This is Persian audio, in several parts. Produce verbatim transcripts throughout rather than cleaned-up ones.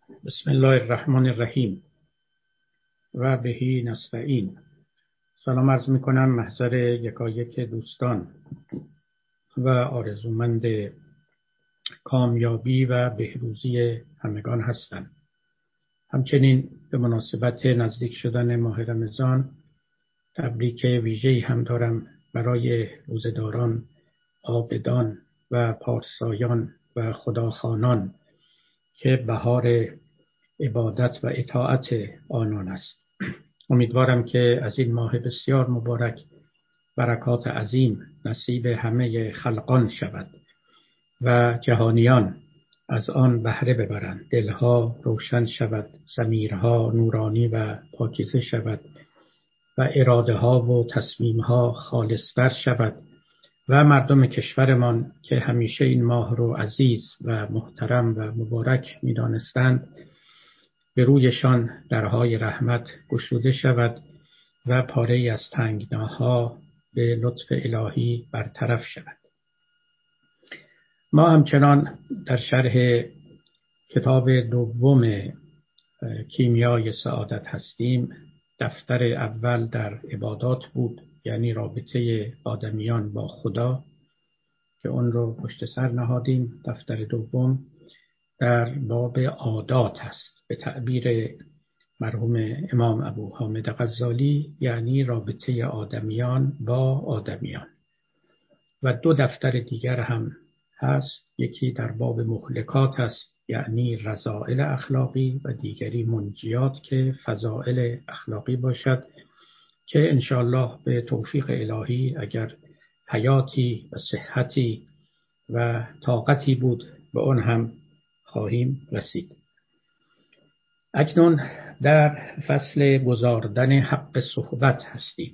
بسم الله الرحمن الرحیم و بهی نستعین. سلام عرض می کنم محضر یکایک دوستان و آرزومند کامیابی و بهروزی همگان هستم. همچنین به مناسبت نزدیک شدن ماه رمضان تبریک ویژه‌ای هم دارم برای روزداران، عابدان و پارسایان و خداخوانان که بهار عبادت و اطاعت آنان است. امیدوارم که از این ماه بسیار مبارک برکات عظیم نصیب همه خلقان شود و جهانیان از آن بهره ببرند، دلها روشن شود، ضمیرها نورانی و پاکیزه شود و اراده ها و تصمیم ها خالصتر شود و مردم کشورمان که همیشه این ماه رو عزیز و محترم و مبارک می دانستند به رویشان درهای رحمت گشوده شود و پاره از تنگناها به لطف الهی برطرف شود. ما همچنان در شرح کتاب دوم کیمیای سعادت هستیم. دفتر اول در عبادات بود، یعنی رابطه آدمیان با خدا که اون رو پشت سر نهادیم. دفتر دوم در باب عادات هست، به تعبیر مرحوم امام ابو حامد غزالی، یعنی رابطه آدمیان با آدمیان. و دو دفتر دیگر هم هست، یکی در باب مهلکات هست، یعنی رذائل اخلاقی، و دیگری منجیات که فضائل اخلاقی باشد، که انشاءالله به توفیق الهی اگر حیاتی و صحتی و طاقتی بود به اون هم خواهیم رسید. اکنون در فصل گزاردن حق صحبت هستیم.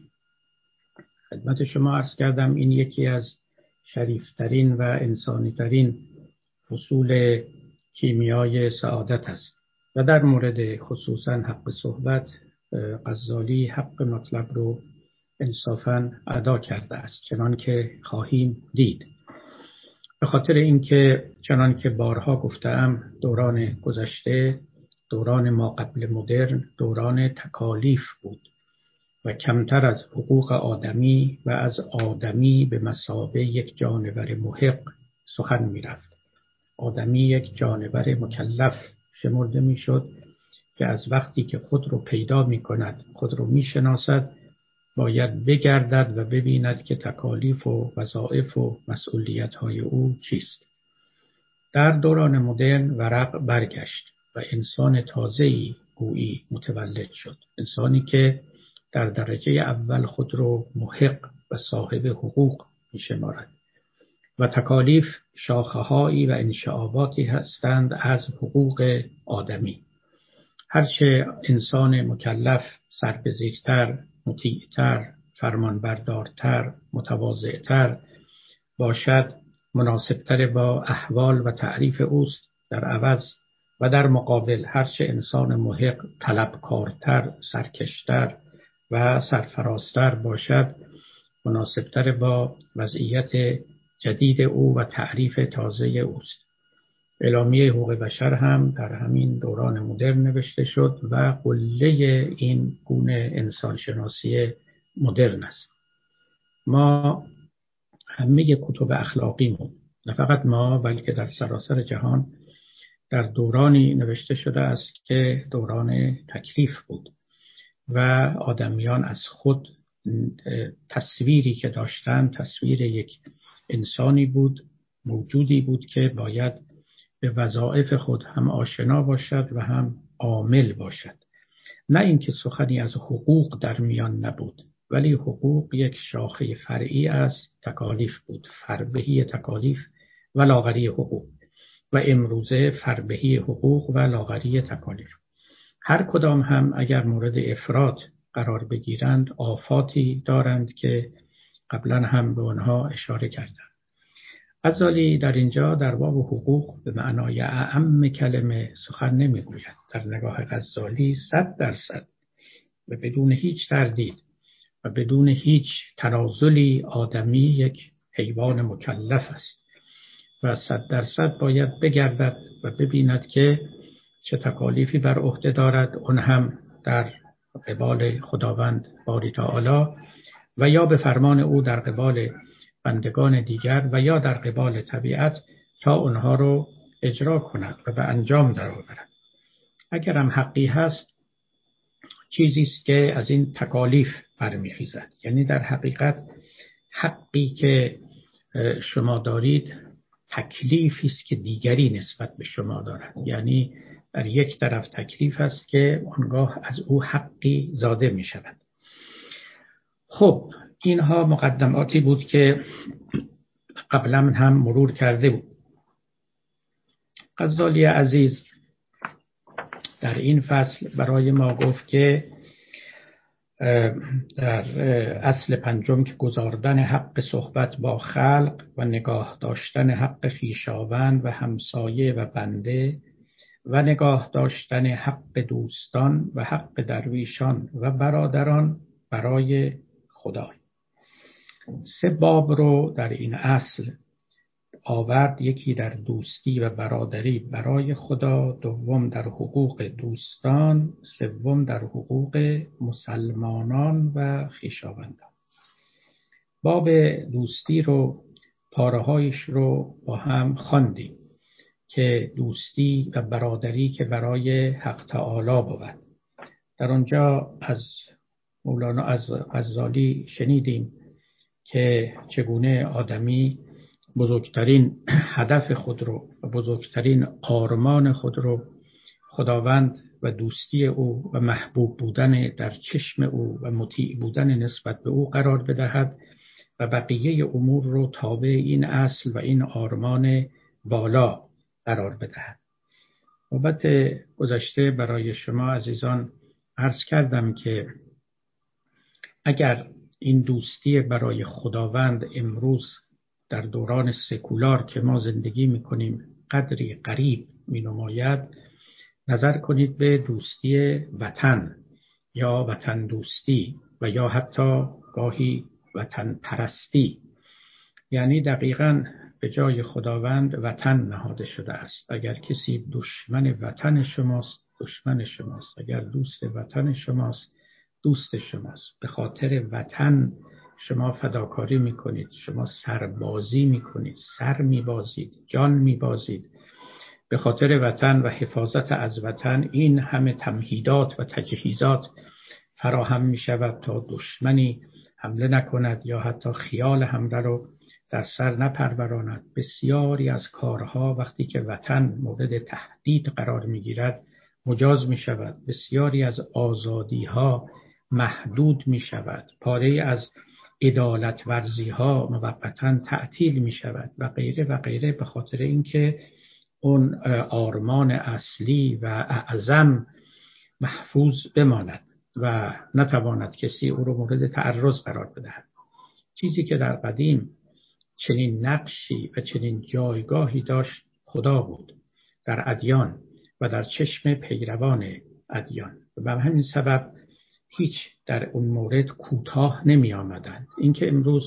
خدمت شما عرض کردم این یکی از شریفترین و انسانیترین فصول کیمیای سعادت است و در مورد خصوصا حق صحبت غزالی حق مطلب رو انصافاً ادا کرده است، چنان که خواهیم دید. به خاطر اینکه چنان که بارها گفتم دوران گذشته، دوران ما قبل مدرن، دوران تکالیف بود و کمتر از حقوق آدمی و از آدمی به مثابه یک جانور محق سخن می رفت. آدمی یک جانور مکلف شمرده می شد که از وقتی که خود رو پیدا می کند، خود رو می شناسد، باید بگردد و ببیند که تکالیف و وظایف و مسئولیت‌های او چیست. در دوران مدرن ورق برگشت و انسان تازه‌ای گویی متولد شد. انسانی که در درجه اول خود رو محق و صاحب حقوق می شمارد و تکالیف شاخه‌هایی و انشعاباتی هستند از حقوق آدمی. هرچه انسان مکلف سربزیرتر، مطیعتر، فرمانبردارتر، متواضعتر باشد، مناسبتر با احوال و تعریف اوست. در عوض و در مقابل هرچه انسان محق طلبکارتر، سرکشتر و سرفرازتر باشد، مناسبتر با وضعیت جدید او و تعریف تازه اوست. اعلامیه حقوق بشر هم در همین دوران مدرن نوشته شد و قله این گونه انسانشناسی مدرن است. ما همه کتب اخلاقیمون، نه فقط ما بلکه در سراسر جهان، در دورانی نوشته شده است که دوران تکلیف بود و آدمیان از خود تصویری که داشتن تصویر یک انسانی بود، موجودی بود که باید به وظایف خود هم آشنا باشد و هم عامل باشد. نه اینکه سخنی از حقوق در میان نبود، ولی حقوق یک شاخه فرعی از تکالیف بود، فربهی تکالیف و لاغری حقوق، و امروزه فربهی حقوق و لاغری تکالیف. هر کدام هم اگر مورد افراط قرار بگیرند آفاتی دارند که قبلا هم به آنها اشاره کردم. غزالی در اینجا در باب حقوق به معنای اعم کلمه سخن نمیگوید. در نگاه غزالی صد درصد و بدون هیچ تردید و بدون هیچ تنازلی آدمی یک حیوان مکلف است و صد درصد باید بگردد و ببیند که چه تکالیفی بر عهده دارد، اون هم در قبال خداوند باری تعالی و یا به فرمان او در قبال بندگان دیگر و یا در قبال طبیعت تا اونها رو اجرا کند و به انجام درآورد. اگر هم حقی هست چیزی است که از این تکالیف برمیخیزد. یعنی در حقیقت حقی که شما دارید تکلیفی است که دیگری نسبت به شما دارد. یعنی در یک طرف تکلیف است که آنگاه از او حقی زاده می شود. خب اینها مقدماتی بود که قبلا هم مرور کرده بود. غزالی عزیز در این فصل برای ما گفت که در اصل پنجم که گزاردن حق صحبت با خلق و نگاه داشتن حق خویشاوند و همسایه و بنده و نگاه داشتن حق دوستان و حق درویشان و برادران برای خدای. سه باب رو در این اصل آورد. یکی در دوستی و برادری برای خدا، دوم در حقوق دوستان، سوم در حقوق مسلمانان و خویشاوندان. باب دوستی رو پاره‌هایش رو با هم خواندیم که دوستی و برادری که برای حق تعالی بود. در آنجا از مولانا از غزالی شنیدیم که چگونه آدمی بزرگترین هدف خود رو و بزرگترین آرمان خود رو خداوند و دوستی او و محبوب بودن در چشم او و مطیع بودن نسبت به او قرار بدهد و بقیه امور رو تابع این اصل و این آرمان والا قرار بدهد. نوبت گذشته برای شما عزیزان عرض کردم که اگر این دوستی برای خداوند امروز در دوران سکولار که ما زندگی میکنیم قدری غریب مینماید، نظر کنید به دوستی وطن یا وطن دوستی و یا حتی گاهی وطن پرستی. یعنی دقیقاً به جای خداوند وطن نهاده شده است. اگر کسی دشمن وطن شماست دشمن شماست، اگر دوست وطن شماست دوست شماست. به خاطر وطن شما فداکاری میکنید، شما سربازی میکنید، سر میبازید، جان میبازید. به خاطر وطن و حفاظت از وطن این همه تمهیدات و تجهیزات فراهم میشود تا دشمنی حمله نکند یا حتی خیال حمله رو در سر نپروراند. بسیاری از کارها وقتی که وطن مورد تهدید قرار میگیرد مجاز میشود. بسیاری از آزادیها محدود میشود. پاره از عدالت ورزی ها موقتاً تعطیل می شود و غیره و غیره، به خاطر اینکه اون آرمان اصلی و اعظم محفوظ بماند و نتواند کسی او رو مورد تعرض قرار بدهد. چیزی که در قدیم چنین نقشی و چنین جایگاهی داشت خدا بود در ادیان و در چشم پیروان ادیان و به همین سبب هیچ در اون مورد کوتاه نمی آمدند. اینکه امروز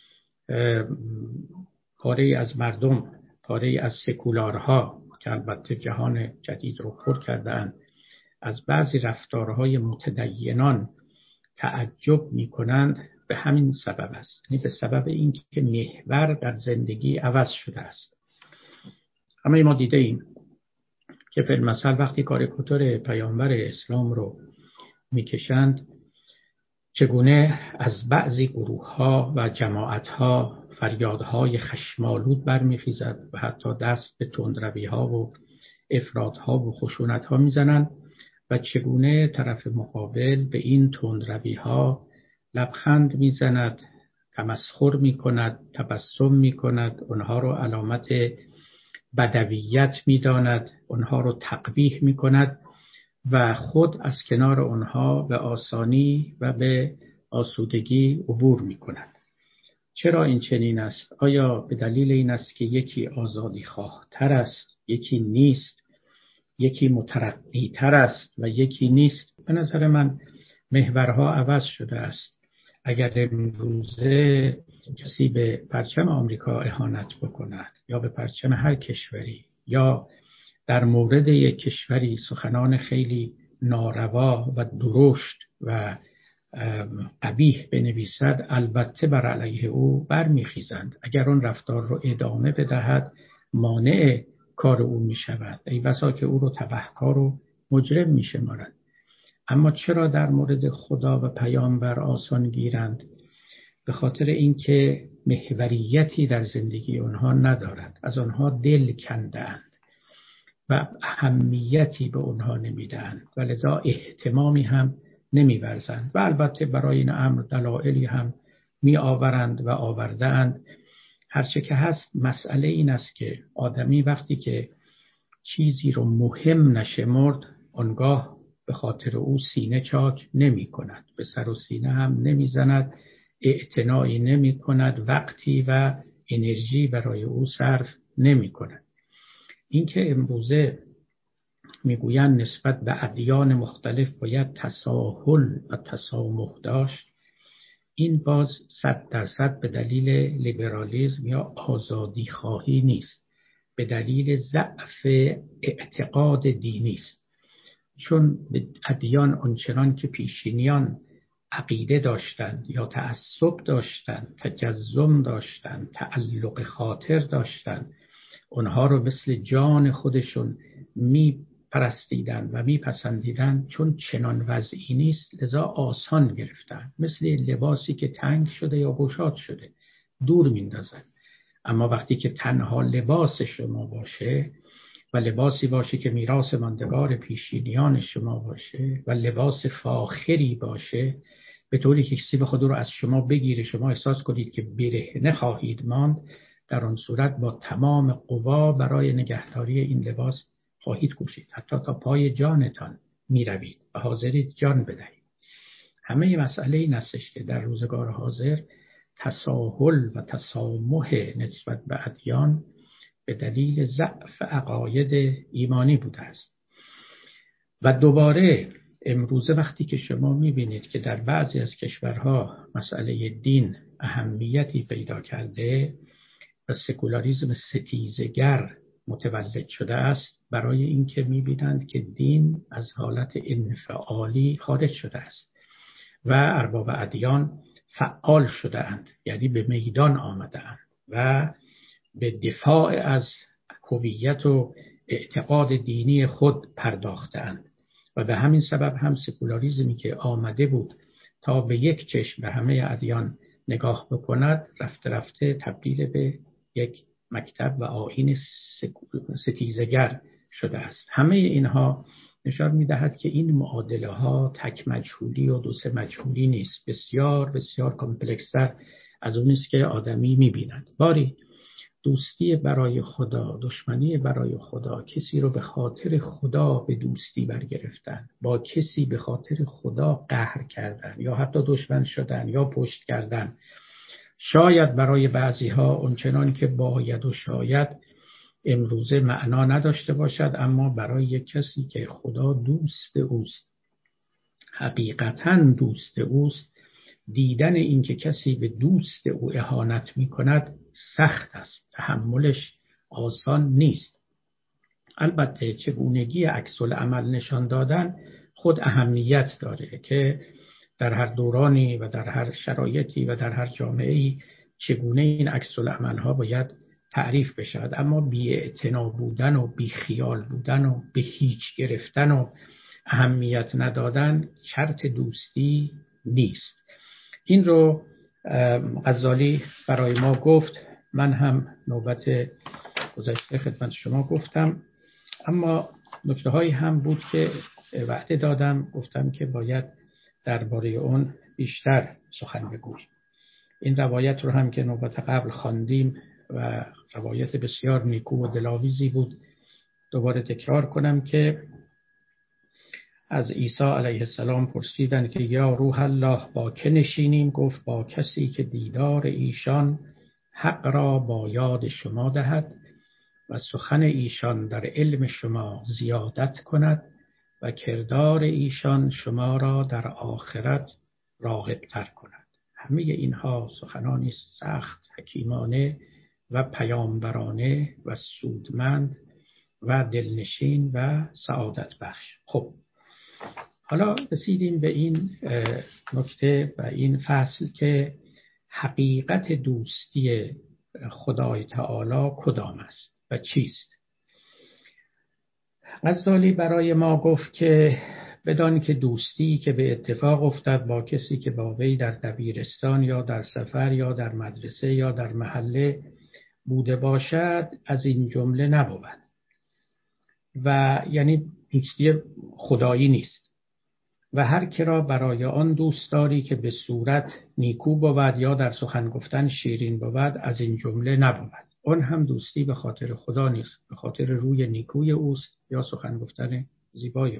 پاره از مردم، پاره از سکولارها که البته جهان جدید رو پر کردند، از بعضی رفتارهای متدینان تعجب می کنند، به همین سبب است. یعنی به سبب اینکه محور در زندگی عوض شده است. همه ما دیده ایم که فی المثل وقتی کاریکاتور پیامبر اسلام رو میکشند چگونه از بعضی گروه‌ها و جماعت‌ها فریادهای خشمالود برمیخیزد و حتی دست به تندروی‌ها و افراط‌ها و خشونت‌ها میزنند و چگونه طرف مقابل به این تندروی‌ها لبخند میزند، تمسخر میکند، تبسم میکند، اونها رو علامت بدویت میداند، اونها رو تقبیح میکند و خود از کنار اونها به آسانی و به آسودگی عبور میکند. چرا این چنین است؟ آیا به دلیل این است که یکی آزادی خواه تر است، یکی نیست، یکی مترقی تر است و یکی نیست؟ به نظر من محورها عوض شده است. اگر امروزه کسی به پرچم آمریکا اهانت بکند یا به پرچم هر کشوری یا در مورد یک کشوری سخنان خیلی ناروا و درشت و قبیح بنویسد، البته بر علیه او برمیخیزند. اگر اون رفتار رو ادامه بدهد مانع کار او می شود، ای بسا که او رو تبهکار و مجرم می شمارند. اما چرا در مورد خدا و پیامبر آسان گیرند؟ به خاطر اینکه محوریتی در زندگی آنها ندارد، از آنها دل کنده‌اند و اهمیتی به آنها نمیدهند و لذا اهتمامی هم نمی‌ورزند. و البته برای این امر دلایلی هم می آورند و آورده‌اند. هرچه که هست مسئله این است که آدمی وقتی که چیزی رو مهم نشمرد، آنگاه به خاطر او سینه چاک نمی کند، به سر و سینه هم نمی زند، اعتنایی نمی کند، وقتی و انرژی برای او صرف نمی کند. این که امروزه میگویند نسبت به ادیان مختلف باید تساهل و تسامح داشت، این باز صد درصد به دلیل لیبرالیسم یا آزادی خواهی نیست، به دلیل ضعف اعتقاد دینی است. چون به ادیان آنچنان که پیشینیان عقیده داشتند یا تعصب داشتند، تجزم داشتند، تعلق خاطر داشتند، اونها رو مثل جان خودشون می پرستیدند و می پسندیدند. چون چنان وضعی نیست لذا آسان گرفتند، مثل لباسی که تنگ شده یا گشاد شده دور میندازن. اما وقتی که تنها لباس شما باشه و لباسی باشه که میراث ماندگار پیشینیان شما باشه و لباس فاخری باشه، به طوری که کسی به خود رو از شما بگیره، شما احساس کنید که برهنه خواهید ماند، در آن صورت با تمام قوا برای نگهداری این لباس خواهید کوشید، حتی تا پای جانتان می روید و حاضرید جان بدهید. همه مسئله این استش که در روزگار حاضر تساهل و تسامح نسبت به ادیان به دلیل ضعف عقاید ایمانی بوده است. و دوباره امروزه وقتی که شما میبینید که در بعضی از کشورها مسئله دین اهمیتی پیدا کرده و سکولاریسم ستیزگر متولد شده است، برای اینکه میبینند که دین از حالت انفعالی خارج شده است و ارباب ادیان فعال شده اند، یعنی به میدان آمده اند و به دفاع از هویت و اعتقاد دینی خود پرداخته اند. و به همین سبب هم سکولاریسمی که آمده بود تا به یک چشم به همه ادیان نگاه بکند، رفته رفته تبدیل به یک مکتب و آیین ستیزگر شده است. همه اینها نشان می‌دهد که این معادله ها تک مجهولی و دو سه مجهولی نیست، بسیار بسیار کامپلکس‌تر از اون است که آدمی می‌بیند. باری دوستی برای خدا، دشمنی برای خدا، کسی رو به خاطر خدا به دوستی برگرفتن، با کسی به خاطر خدا قهر کردن یا حتی دشمن شدن یا پشت کردن، شاید برای بعضی ها اونچنان که باید و شاید امروزه معنا نداشته باشد، اما برای یک کسی که خدا دوست اوست، حقیقتاً دوست اوست، دیدن این که کسی به دوست او اهانت می کند سخت است، تحملش آسان نیست. البته چگونگی عکس العمل نشان دادن خود اهمیت داره که در هر دورانی و در هر شرایطی و در هر جامعه‌ای چگونه این عکس العمل ها باید تعریف بشود، اما بی‌اعتنا بودن و بیخیال بودن و به هیچ گرفتن و اهمیت ندادن شرط دوستی نیست. این رو غزالی برای ما گفت، من هم نوبت گذشته خدمت شما گفتم، اما نکته هایی هم بود که وعده دادم، گفتم که باید درباره اون بیشتر سخن بگوییم. این روایت رو هم که نوبت قبل خواندیم و روایت بسیار نیکو و دلاویزی بود، دوباره تکرار کنم که از عیسی علیه السلام پرسیدند که یا روح الله با که نشینیم؟ گفت با کسی که دیدار ایشان حق را با یاد شما دهد و سخن ایشان در علم شما زیادت کند و کردار ایشان شما را در آخرت راغب تر کند. همه اینها سخنانی سخت حکیمانه و پیامبرانه و سودمند و دلنشین و سعادت بخش. خب حالا رسیدیم به این نکته و این فصل که حقیقت دوستی خدای تعالی کدام است و چیست. غزالی برای ما گفت که بدان که دوستی که به اتفاق افتد با کسی که با وی در دبیرستان یا در سفر یا در مدرسه یا در محله بوده باشد از این جمله نبود و یعنی دوستی خدایی نیست و هر که را برای آن دوست داری که به صورت نیکو بود یا در سخن گفتن شیرین بود از این جمله نبود. اون هم دوستی به خاطر خدا نیست، به خاطر روی نیکوی اوست یا سخن گفتن زیبای او.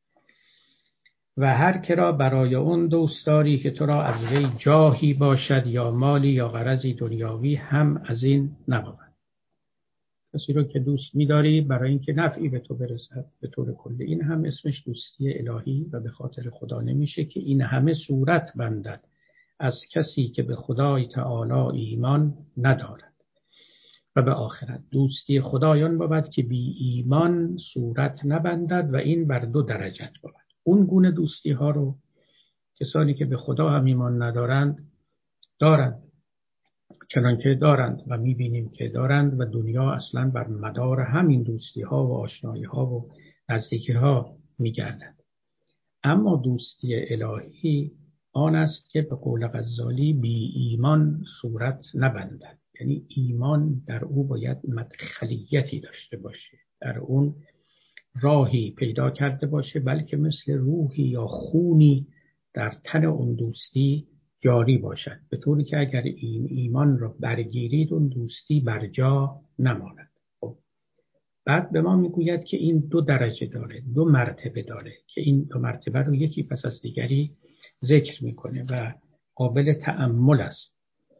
و هر که را برای اون دوست داری که تو را از وی جاهی باشد یا مالی یا غرضی دنیاوی هم از این نبود. کسی رو که دوست می‌داری برای اینکه نفعی به تو برسد به طور کلی، این هم اسمش دوستی الهی و به خاطر خدا نمیشه که این همه صورت بندد از کسی که به خدای تعالی ایمان ندارد و به آخرت. دوستی خدایان بود که بی ایمان صورت نبندد و این بر دو درجت بود. اون گونه دوستی ها رو کسانی که به خدا هم ایمان ندارند دارند، چنانکه دارند و میبینیم که دارند و دنیا اصلا بر مدار همین دوستی ها و آشنایی ها و نزدیکی ها میگردند. اما دوستی الهی آن است که به قول غزالی بی ایمان صورت نبندد، یعنی ایمان در او باید مدخلیتی داشته باشه، در اون راهی پیدا کرده باشه، بلکه مثل روحی یا خونی در تن اون دوستی جاری باشد، به طوری که اگر این ایمان را برگیرید اون دوستی بر جا نماند. خب بعد به ما میگوید که این دو درجه داره، دو مرتبه داره که این دو مرتبه رو یکی پس از دیگری ذکر میکنه و قابل تأمل است.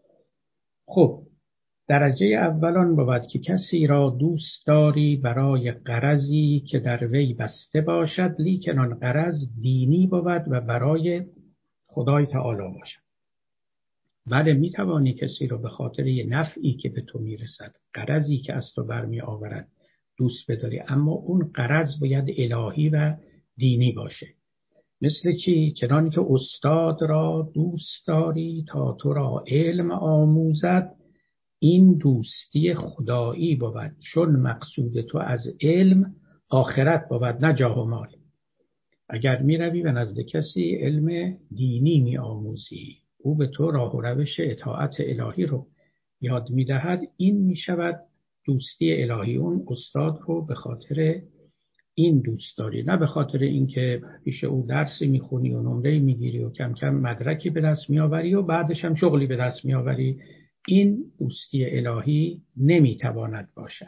خب درجه اولان بود که کسی را دوست داری برای غرضی که در وی بسته باشد، لیکن آن غرض دینی بود و برای خدای تعالی باشد. بله میتوانی کسی را به خاطر یه نفعی که به تو میرسد، غرضی که از تو برمی آورد دوست بداری، اما اون غرض باید الهی و دینی باشه. مثل چی؟ چنان که استاد را دوست داری تا تو را علم آموزد، این دوستی خدایی بود، چون مقصود تو از علم آخرت بود نه جاه و مال. اگر می روی به نزد کسی علم دینی می آموزی، او به تو راه و روش اطاعت الهی رو یاد می دهد، این می شود دوستی الهی. اون استاد رو به خاطر این دوست داری، نه به خاطر اینکه پیش او درسی می خونی و نمره می گیری و کم کم مدرکی به دست می آوری و بعدش هم شغلی به دست می آوری. این دوستی الهی نمی تواند باشد.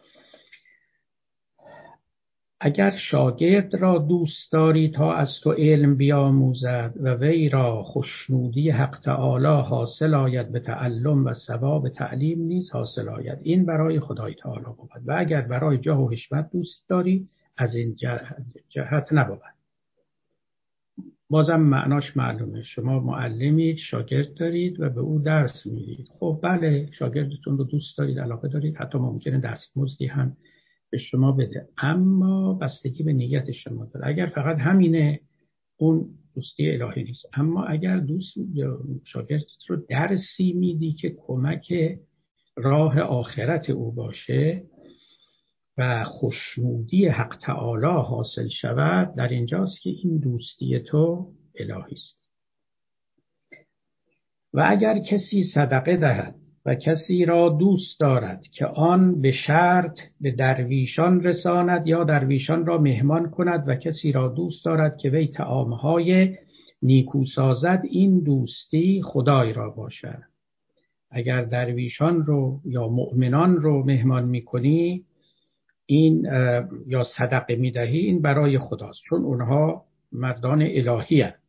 اگر شاگرد را دوست داری تا از تو علم بیاموزد و وی را خوشنودی حق تعالی حاصل آید به تعلم و ثواب تعلیم نیز حاصل آید، این برای خدای تعالی بود. و اگر برای جاه و حشمت دوست داری از این جهت نبود. بازم معناش معلومه، شما معلمید، شاگرد دارید و به او درس میدید. خب بله شاگردتون رو دوست دارید، علاقه دارید، حتی ممکنه دستمزدی هم به شما بده، اما بستگی به نیت شما داره. اگر فقط همینه اون دوستی الهی نیست. اما اگر دوست شاگردت رو درسی میدی که کمک راه آخرت او باشه و خوشنودی حق تعالی حاصل شود، در اینجاست که این دوستی تو الهی است. و اگر کسی صدقه دهد و کسی را دوست دارد که آن به شرط به درویشان رساند یا درویشان را مهمان کند و کسی را دوست دارد که وی طعامهای نیکو سازد، این دوستی خدای را باشد. اگر درویشان رو یا مؤمنان رو مهمان میکنی این یا صدقه میدهی، این برای خداست، چون اونها مردان الهی هستند.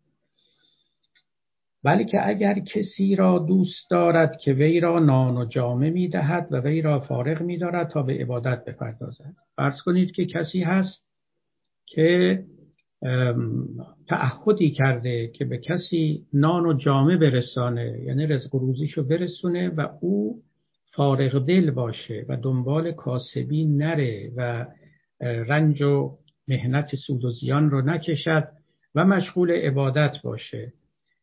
بلکه اگر کسی را دوست دارد که وی را نان و جامه میدهد و وی را فارغ میدارد تا به عبادت بپردازد. فرض کنید که کسی هست که تعهدی کرده که به کسی نان و جامه برسانه، یعنی رزق و روزیشو برسونه و او فارغ دل باشه و دنبال کاسبی نره و رنج و محنت سود و زیان رو نکشد و مشغول عبادت باشه.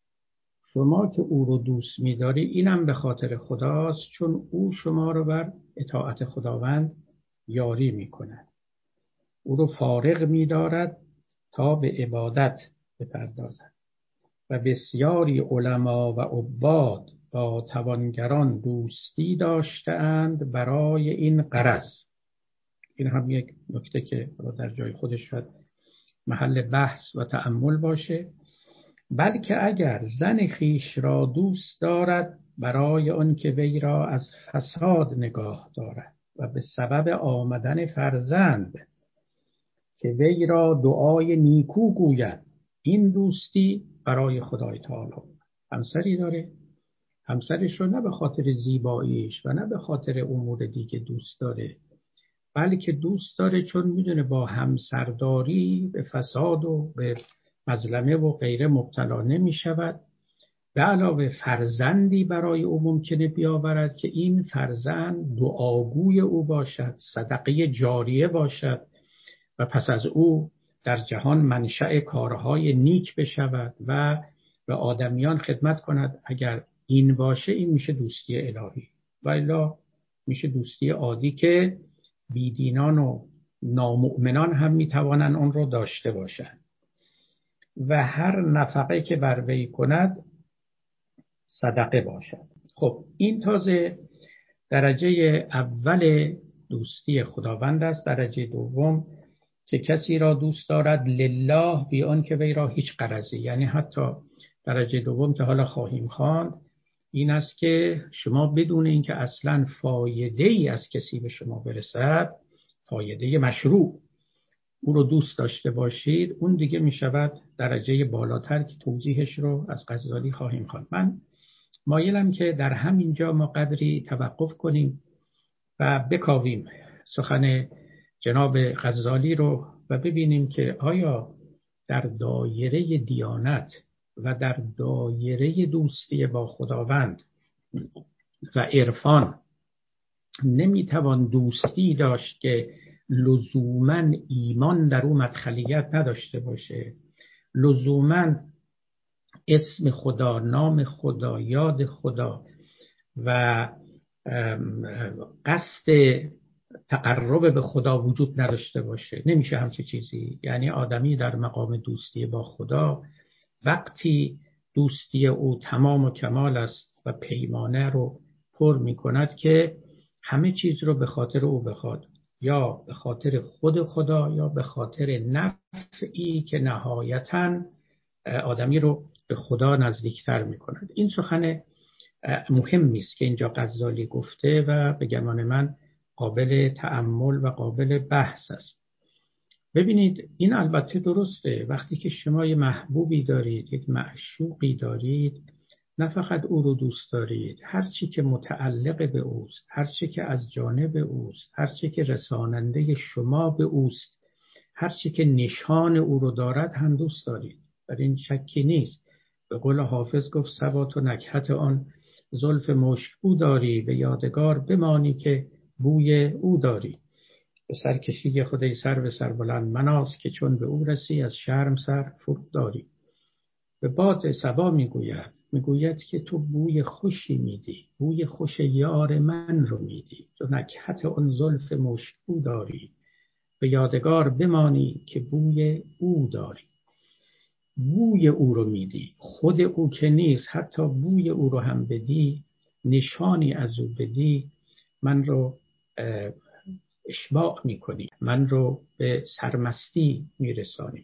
شما که او رو دوست می‌داری اینم به خاطر خداست، چون او شما رو بر اطاعت خداوند یاری می‌کند. او رو فارغ می‌دارد تا به عبادت بپردازد. و بسیاری علما و عباد با توانگران دوستی داشتند برای این غرض. این هم یک نکته که در جای خودش شاید محل بحث و تأمل باشه. بلکه اگر زن خیش را دوست دارد برای آن که وی را از فساد نگاه دارد و به سبب آمدن فرزند که وی را دعای نیکو گوید، این دوستی برای خدای تعالی. همسری داره، همسرش رو نه به خاطر زیباییش و نه به خاطر امور دیگه دوست داره، بلکه دوست داره چون میدونه با همسرداری به فساد و به مظلمه و غیره مبتلا نمی شود. به علاوه فرزندی برای او ممکنه بیاورد که این فرزند دعاگوی او باشد، صدقه جاریه باشد و پس از او در جهان منشأ کارهای نیک بشود و به آدمیان خدمت کند. اگر این باشه این میشه دوستی الهی، و الا میشه دوستی عادی که بیدینان و نامؤمنان هم میتوانند اون رو داشته باشند. و هر نفقه که بر وی کند صدقه باشد. خب این تازه درجه اول دوستی خداوند است. درجه دوم که کسی را دوست دارد لله بی آن که وی را هیچ غرضی، یعنی حتی درجه دوم که حالا خواهیم خواند این است که شما بدون اینکه اصلا فایده ای از کسی به شما برسد، فایده مشروع، او رو دوست داشته باشید، اون دیگه می شود درجه بالاتر که توضیحش رو از غزالی خواهیم خواند. من مایلم که در همین جا ما قدری توقف کنیم و بکاویم سخن جناب غزالی رو و ببینیم که آیا در دایره دیانت و در دایره دوستی با خداوند و عرفان نمیتوان دوستی داشت که لزوماً ایمان در او مدخلیت نداشته باشه، لزوماً اسم خدا، نام خدا، یاد خدا و قصد تقرب به خدا وجود نداشته باشه. نمیشه همچه چیزی. یعنی آدمی در مقام دوستی با خدا وقتی دوستی او تمام و کمال است و پیمانه رو پر می کند که همه چیز رو به خاطر او بخواد، یا به خاطر خود خدا یا به خاطر نفعی که نهایتاً آدمی رو به خدا نزدیکتر می کند. این سخن مهمی است که اینجا غزالی گفته و به گمان من قابل تأمل و قابل بحث است. ببینید این البته درسته، وقتی که شما یه محبوبی دارید، یک معشوقی دارید، نه فقط او رو دوست دارید، هر چی که متعلق به اوست، هر چی که از جانب اوست، هر چی که رساننده شما به اوست، هر چی که نشان او رو دارد هم دوست دارید. در این شکی نیست. به قول حافظ گفت ثبات و نکهت آن زلف مشکبو داری، به یادگار بمانی که بوی او داری. به سرکشی خدای سر به سر بلند مناز، که چون به او رسی از شرم سر فرود داری. به باد صبا میگوید میگوید که تو بوی خوشی میدی، بوی خوش یار من رو میدی، تو نکهت آن زلف مشکبو داری، به یادگار بمانی که بوی او داری. بوی او رو میدی، خود او که نیست، حتی بوی او رو هم بدی، نشانی از او بدی، من رو اشباع میکنی، من رو به سرمستی میرسانی.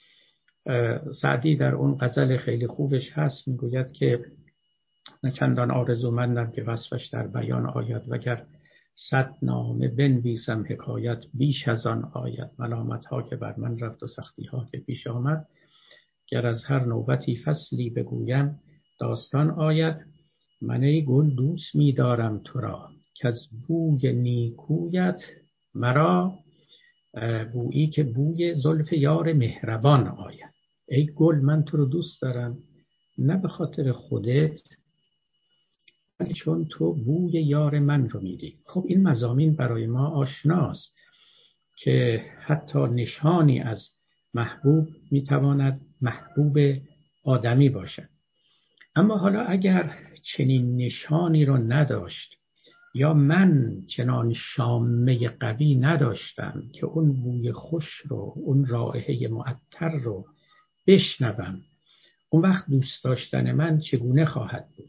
سعدی در اون غزل خیلی خوبش هست میگوید که نه چندان آرزومندم که وصفش در بیان آید، وگر صد نامه بنویسم حکایت بیش از آن آید. ملامت ها که بر من رفت و سختی ها که پیش آمد، گر از هر نوبتی فصلی بگویم داستان آید. من ای گل دوست می‌دارم تو را، که از بوی نیکویت مرا بویی که بوی زلف یار مهربان آید. ای گل من تو رو دوست دارم نه به خاطر خودت، ولی چون تو بوی یار من رو میدی. خب این مضامین برای ما آشناست که حتی نشانی از محبوب میتواند محبوب آدمی باشد. اما حالا اگر چنین نشانی رو نداشت یا من چنان شامه قوی نداشتم که اون بوی خوش رو، اون رائحه معطر رو بشنوم، اون وقت دوست داشتن من چگونه خواهد بود؟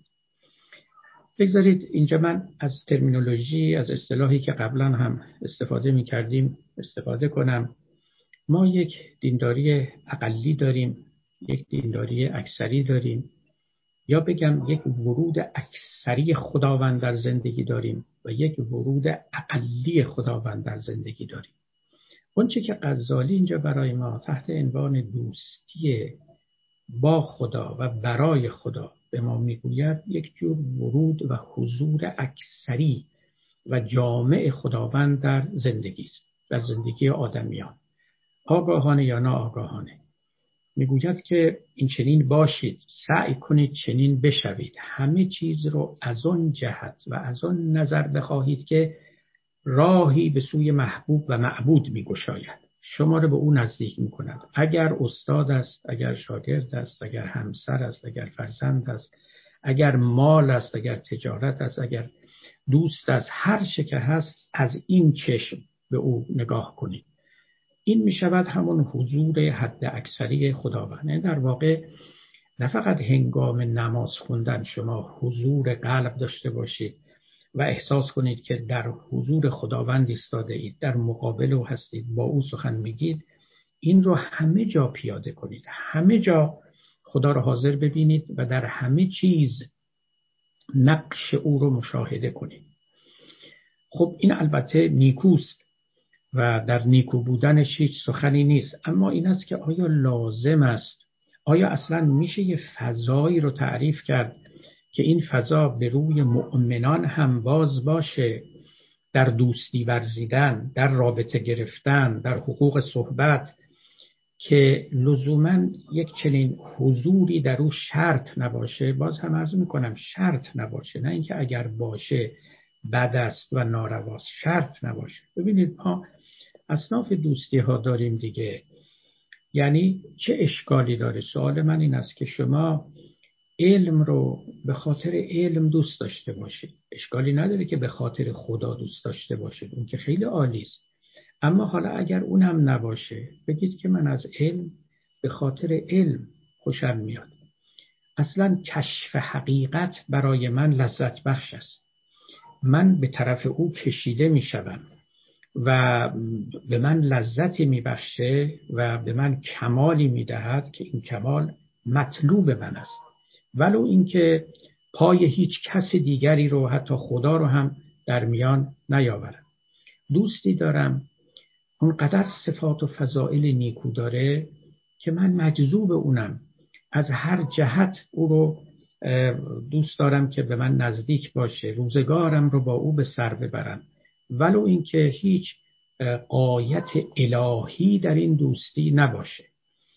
بگذارید اینجا من از ترمینولوژی، از اصطلاحی که قبلا هم استفاده می کردیم استفاده کنم. ما یک دینداری اقلی داریم، یک دینداری اکثری داریم، یا بگم یک ورود اکثری خداوند در زندگی داریم و یک ورود اقلی خداوند در زندگی داریم. اون چه که غزالی اینجا برای ما تحت عنوان دوستی با خدا و برای خدا به ما میگوید، یک جور ورود و حضور اکثری و جامع خداوند در زندگی است، در زندگی آدمیان، آگاهانه یا ناآگاهانه. میگوید که این چنین باشید، سعی کنید چنین بشوید، همه چیز رو از آن جهت و از آن نظر بخواهید که راهی به سوی محبوب و معبود میگشاید، شما رو به او نزدیک میکند. اگر استاد است، اگر شاگرد است، اگر همسر است، اگر فرزند است، اگر مال است، اگر تجارت است، اگر دوست است، هر چه که هست از این چشم به او نگاه کنید. این میشود همون حضور حد اکثری خداوند. در واقع نه فقط هنگام نماز خوندن شما حضور قلب داشته باشید و احساس کنید که در حضور خداوند ایستاده اید، در مقابل او هستید، با او سخن میگید. این رو همه جا پیاده کنید، همه جا خدا رو حاضر ببینید و در همه چیز نقش او رو مشاهده کنید. خب این البته نیکوست و در نیکو بودنش هیچ سخنی نیست، اما این است که آیا لازم است؟ آیا اصلا میشه یه فضایی رو تعریف کرد که این فضا به روی مؤمنان هم باز باشه، در دوستی ورزیدن، در رابطه گرفتن، در حقوق صحبت، که لزوما یک چنین حضوری در او شرط نباشه؟ باز هم عرض میکنم شرط نباشه، نه اینکه اگر باشه بد است و نارواست، شرط نباشه. ببینید ما اصناف دوستی ها داریم دیگه، یعنی چه اشکالی داره؟ سوال من این است که شما علم رو به خاطر علم دوست داشته باشید، اشکالی نداره که به خاطر خدا دوست داشته باشید، اون که خیلی عالی است. اما حالا اگر اونم نباشه، بگید که من از علم به خاطر علم خوشم میاد. اصلا کشف حقیقت برای من لذت بخش است، من به طرف او کشیده میشوم و به من لذتی میبخشه و به من کمالی میدهد که این کمال مطلوب من است، ولو اینکه پای هیچ کس دیگری رو، حتی خدا رو هم در میان نیاورم. دوستی دارم اونقدر صفات و فضائل نیکو داره که من مجذوب اونم، از هر جهت او رو دوست دارم که به من نزدیک باشه، روزگارم رو با او به سر ببرم، ولو اینکه هیچ غایت الهی در این دوستی نباشه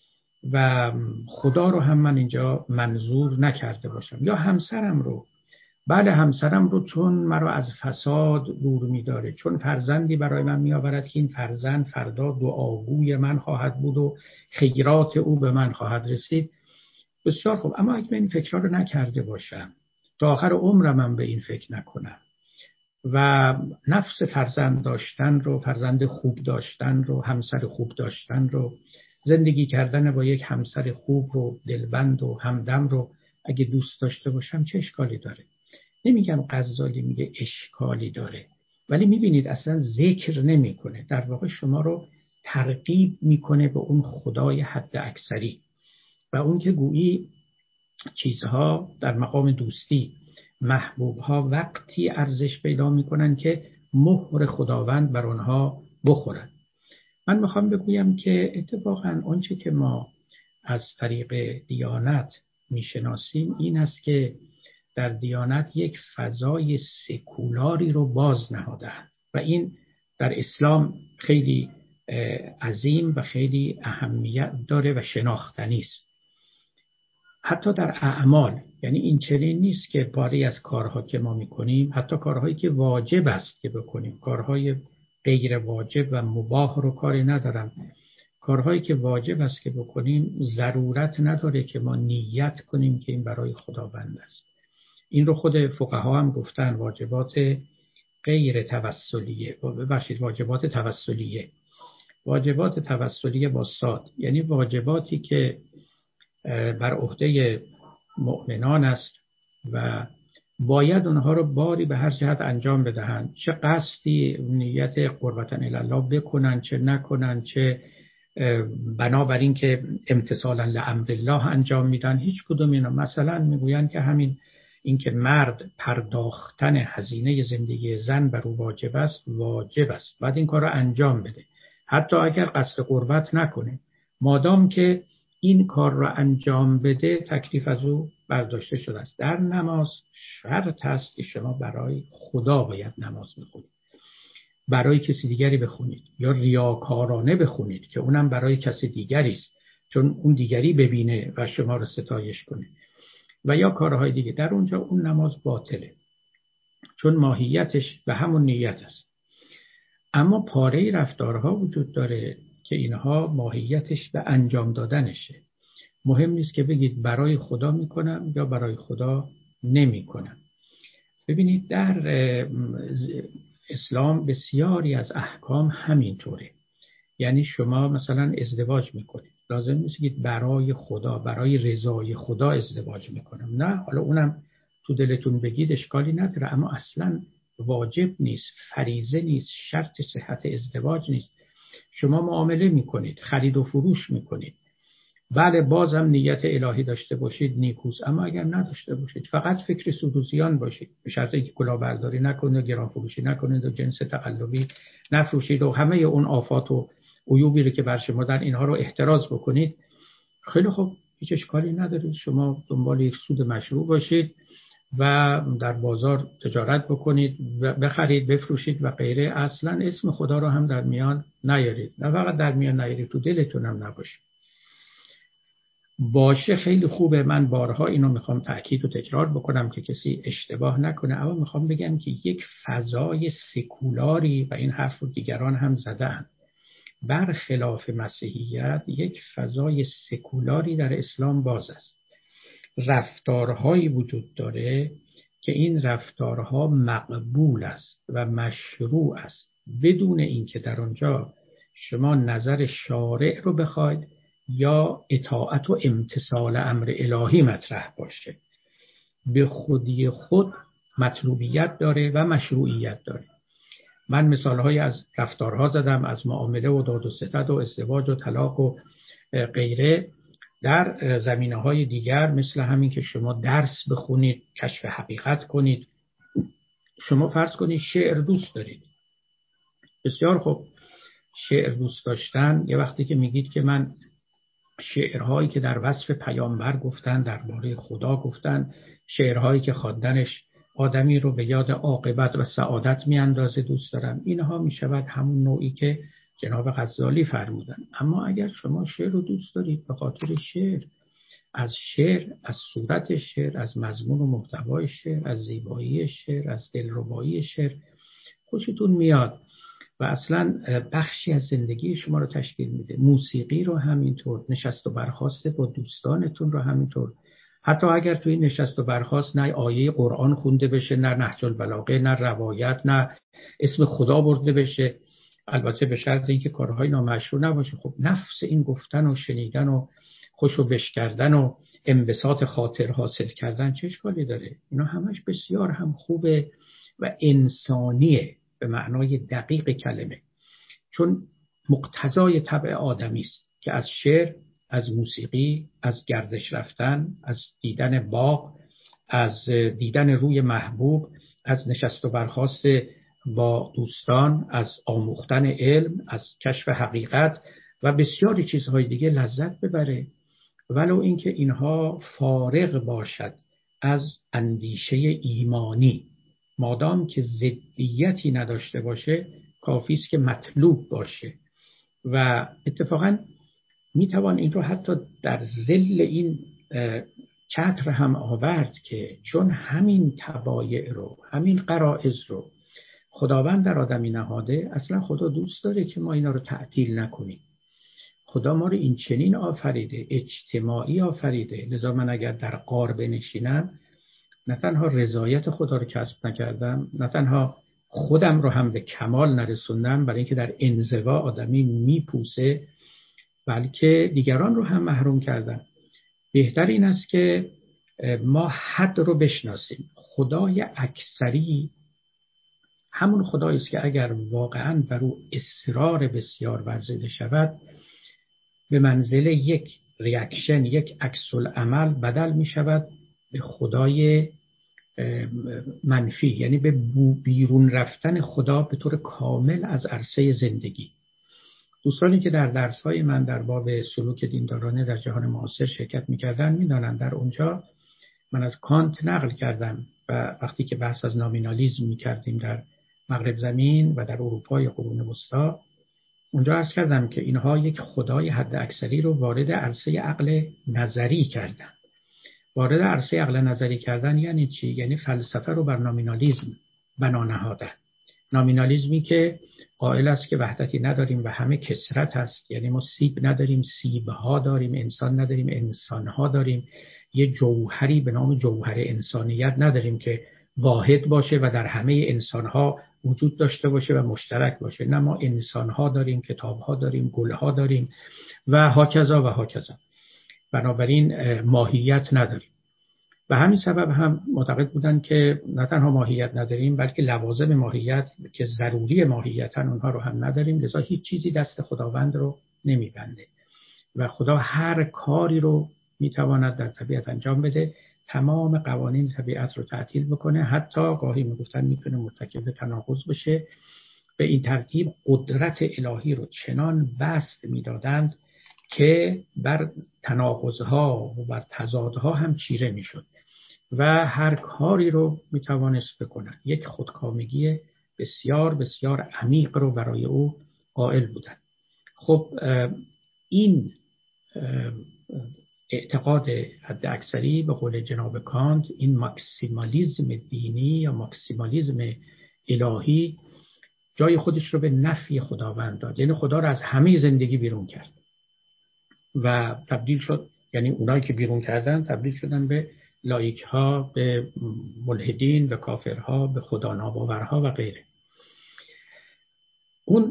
و خدا رو هم من اینجا منظور نکرده باشم. یا همسرم رو، بله همسرم رو چون مرا از فساد دور می‌داره، چون فرزندی برای من می‌آورد که این فرزند فردا دعاگوی من خواهد بود و خیرات او به من خواهد رسید، بسیار خوب. اما اگه من این فکرها رو نکرده باشم، تا آخر عمرم هم به این فکر نکنم و نفس فرزند داشتن رو، فرزند خوب داشتن رو، همسر خوب داشتن رو، زندگی کردن با یک همسر خوب و دلبند و همدم رو اگه دوست داشته باشم، چه اشکالی داره؟ نمیگم غزالی میگه اشکالی داره، ولی میبینید اصلا ذکر نمیکنه، در واقع شما رو ترغیب میکنه به اون خدای حد اکثری و اون که گویی چیزها در مقام دوستی، محبوبها وقتی ارزش پیدا میکنن که مهر خداوند بر آنها بخورن. من میخوام بگویم که اتفاقا آنچه که ما از طریق دیانت میشناسیم این است که در دیانت یک فضای سکولاری رو باز نهادند و این در اسلام خیلی عظیم و خیلی اهمیت داره و شناختنی است. حتی در اعمال، یعنی این چنین نیست که باری از کارها که ما میکنیم، حتی کارهایی که واجب است که بکنیم، کارهای غیر واجب و مباح رو کاری ندارم. کارهایی که واجب است که بکنیم ضرورت نداره که ما نیت کنیم که این برای خداوند است. این رو خود فقها هم گفتن، واجبات غیر توسلیه، ببخشید واجبات توسلیه. واجبات توسلیه با صاد یعنی واجباتی که بر عهده مؤمنان است و باید اونها رو باری به هر جهت انجام بدهند، چه قصدی نیت قربتاً الله بکنن چه نکنن، چه بنابراین که امتثالا لامر الله انجام میدن، هیچ کدوم اینا. مثلا میگویند که همین این که مرد پرداختن هزینه زندگی زن بر او واجب است، واجب است، بعد این کار رو انجام بده حتی اگر قصد قربت نکنه، مادام که این کار را انجام بده تکلیف از او برداشته شده است. در نماز شرط است که شما برای خدا باید نماز بخونید، برای کسی دیگری بخونید یا ریاکارانه بخونید که اونم برای کسی دیگری است چون اون دیگری ببینه و شما رو ستایش کنه، و یا کارهای دیگه، در اونجا اون نماز باطله چون ماهیتش به همون نیت است. اما پاره رفتارها وجود داره که اینها ماهیتش به انجام دادنشه. مهم نیست که بگید برای خدا میکنم یا برای خدا نمیکنم. ببینید در اسلام بسیاری از احکام همینطوره. یعنی شما مثلا ازدواج میکنید، لازم نیست که برای خدا، برای رضای خدا ازدواج میکنم، نه، حالا اونم تو دلتون بگید اشکالی نداره، اما اصلا واجب نیست، فریضه نیست، شرط صحت ازدواج نیست. شما معامله میکنید، خرید و فروش میکنید، بله بازم نیت الهی داشته باشید نیکوست، اما اگر نداشته باشید فقط فکر سود و زیان باشید، به شرط اینکه کلاهبرداری نکنید و گران فروشی نکنید و جنس تقلبی نفروشید و همه اون آفات و عیوبی رو که بر شما در اینها رو احتراز بکنید، خیلی خوب، هیچ اشکالی نداره. شما دنبال یک سود مشروع باشید و در بازار تجارت بکنید، بخرید بفروشید و غیره، اصلا اسم خدا رو هم در میان نیارید. نه فقط در میان نیارید، تو دلتون هم نباشه. باشه خیلی خوبه، من بارها اینو میخوام تأکید و تکرار بکنم که کسی اشتباه نکنه، اما میخوام بگم که یک فضای سکولاری، و این حرف رو دیگران هم زدن، برخلاف مسیحیت یک فضای سکولاری در اسلام باز است. رفتارهایی وجود داره که این رفتارها مقبول است و مشروع است بدون اینکه در آنجا شما نظر شارع رو بخواید یا اطاعت و امتثال امر الهی مطرح باشه. به خودی خود مطلوبیت داره و مشروعیت داره. من مثالهایی از رفتارها زدم، از معامله و داد و ستد و ازدواج و طلاق و غیره. در زمینه‌های دیگر مثل همین که شما درس بخونید، کشف حقیقت کنید. شما فرض کنید شعر دوست دارید، بسیار خوب، شعر دوست داشتن، یه وقتی که میگید که من شعرهایی که در وصف پیامبر گفتن، درباره خدا گفتن، شعرهایی که خواندنش آدمی رو به یاد عاقبت و سعادت میاندازه دوست دارم، اینها میشود همون نوعی که جناب غزالی فرمودن. اما اگر شما شعر رو دوست دارید به خاطر شعر، از شعر، از صورت شعر، از مضمون و محتوای شعر، از زیبایی شعر، از دلربایی شعر خوشتون میاد و اصلا بخشی از زندگی شما رو تشکیل میده، موسیقی رو همینطور، نشست و برخاست با دوستانتون رو همینطور، حتی اگر توی این نشست و برخاست نه آیه قرآن خونده بشه، نه نهج البلاغه، نه روایت، نه اسم خدا برده بشه، البته به شرط اینکه کارهای نامشروع نباشه، خب نفس این گفتن و شنیدن و خوشو بش کردن و انبساط خاطر حاصل کردن چه اشکالی داره؟ اینا همش بسیار هم خوبه و انسانیه به معنای دقیق کلمه، چون مقتضای طبع آدمی است که از شعر، از موسیقی، از گردش رفتن، از دیدن باغ، از دیدن روی محبوب، از نشست و برخاست با دوستان، از آموختن علم، از کشف حقیقت و بسیاری چیزهای دیگه لذت ببره، ولو اینکه اینها فارغ باشد از اندیشه ایمانی. مادام که ضدیتی نداشته باشه کافی است که مطلوب باشه. و اتفاقا میتوان این رو حتی در ظل این چتر هم آورد که چون همین طبایع رو، همین غرایز رو خداوند در آدمی نهاده، اصلا خدا دوست داره که ما اینا رو تعطیل نکنیم. خدا ما رو این چنین آفریده، اجتماعی آفریده. لذا من اگر در غار بنشینم، نه تنها رضایت خدا رو کسب نکردم، نه تنها خودم رو هم به کمال نرسوندم، برای اینکه در انزوا آدمی میپوسه، بلکه دیگران رو هم محروم کردم. بهتر این است که ما حد رو بشناسیم. خدای اکثری همون خدایی است که اگر واقعاً بر او اصرار بسیار ورزیده شود، به منزله یک ریاکشن، یک عکس العمل بدل می شود به خدای منفی، یعنی به بیرون رفتن خدا به طور کامل از عرصه زندگی. دوستانی که در درس‌های من در باب سلوک دیندارانه در جهان معاصر شرکت می‌کردن می‌دانند در اونجا من از کانت نقل کردم و وقتی که بحث از نامینالیسم می‌کردیم در مغرب زمین و در اروپای قرون وسطا، اونجا عرض کردم که اینها یک خدای حد اکثری رو وارد عرصه عقل نظری کردن. وارد عرصه عقل نظری کردن یعنی چی؟ یعنی فلسفه رو بر نامینالیسم بنا نهادن. نامینالیسمی که قائل است که وحدتی نداریم و همه کثرت است، یعنی ما سیب نداریم، سیبها داریم، انسان نداریم، انسانها داریم، یه جوهری به نام جوهر انسانیت نداریم که واحد باشه و در همه انسانها وجود داشته باشه و مشترک باشه. نه، ما انسانها داریم، کتابها داریم، گلها داریم و هاکذا و هاکذا. بنابراین ماهیت نداریم. و همین سبب هم معتقد بودن که نه تنها ماهیت نداریم، بلکه لوازم ماهیت که ضروری ماهیتن اونها رو هم نداریم. لذا هیچ چیزی دست خداوند رو نمیبنده و خدا هر کاری رو میتواند در طبیعت انجام بده، تمام قوانین طبیعت رو تعطیل بکنه، حتی گاهی میگفتن میتونه مرتکب تناقض بشه. به این ترتیب قدرت الهی رو چنان بسط میدادند که بر تناقضها و بر تضادها هم چیره میشد و هر کاری رو میتوانست بکنن. یک خودکامگی بسیار بسیار عمیق رو برای او قائل بودن. خب این اعتقاد حد اکثری به قول جناب کانت، این ماکسیمالیزم دینی یا ماکسیمالیزم الهی، جای خودش رو به نفی خداوند داد. یعنی خدا رو از همه زندگی بیرون کرد و تبدیل شد، یعنی اونایی که بیرون کردن تبدیل شدن به لایک ها، به ملحدین، به کافرها، به خدا ناباورها و غیره. اون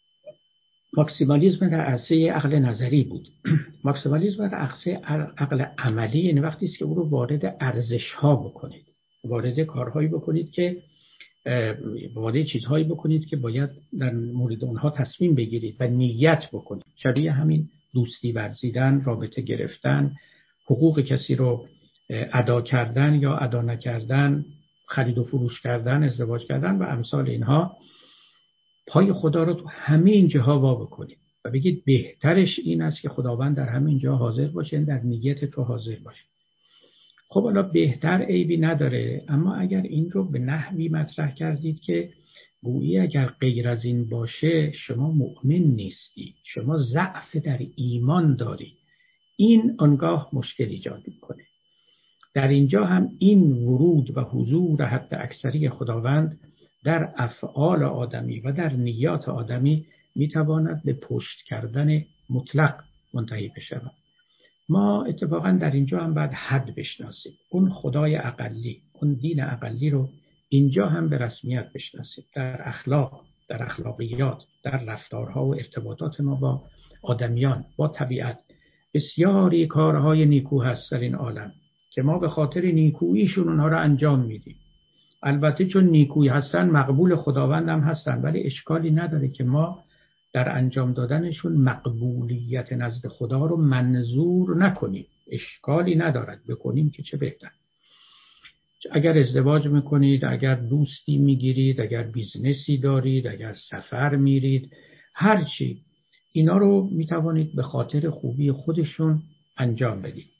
ماکسیمالیسم در عرصه عقل نظری بود. ماکسیمالیسم در عرصه عقل عملی یعنی وقتی است که او رو وارد ارزش ها بکنید، وارد کارهایی بکنید که وارد چیزهایی بکنید که باید در مورد اونها تصمیم بگیرید و نیت بکنید. شبیه همین دوستی ورزیدن، رابطه گرفتن، حقوق کسی رو ادا کردن یا ادا نکردن، خرید و فروش کردن، ازدواج کردن و امثال اینها. پای خدا رو تو همه این جاها وا بکنید و بگید بهترش این است که خداوند در همه اینجا حاضر باشه، در نیت تو حاضر باشه. خب حالا بهتر عیبی نداره، اما اگر این رو به نحوی مطرح کردید که گویی اگر غیر از این باشه شما مؤمن نیستی، شما ضعف در ایمان داری، این آنگاه مشکل ایجاد میکنه. در اینجا هم این ورود و حضور حد اکثری خداوند در افعال آدمی و در نیات آدمی میتواند به پشت کردن مطلق منتهی بشود. ما اتفاقا در اینجا هم باید حد بشناسیم. اون خدای اقلی، اون دین اقلی رو اینجا هم به رسمیت بشناسیم. در اخلاق، در اخلاقیات، در رفتارها و ارتباطات ما با آدمیان، با طبیعت. بسیاری کارهای نیکو هست در این عالم که ما به خاطر نیکوییشون اونها رو انجام میدیم. البته چون نیکویی هستن مقبول خداوند هم هستن، ولی اشکالی نداره که ما در انجام دادنشون مقبولیت نزد خدا رو منظور نکنیم. اشکالی ندارد، بکنیم که چه بهتر. اگر ازدواج میکنید، اگر دوستی میگیرید، اگر بیزنسی دارید، اگر سفر میرید، هرچی، اینا رو میتوانید به خاطر خوبی خودشون انجام بدید.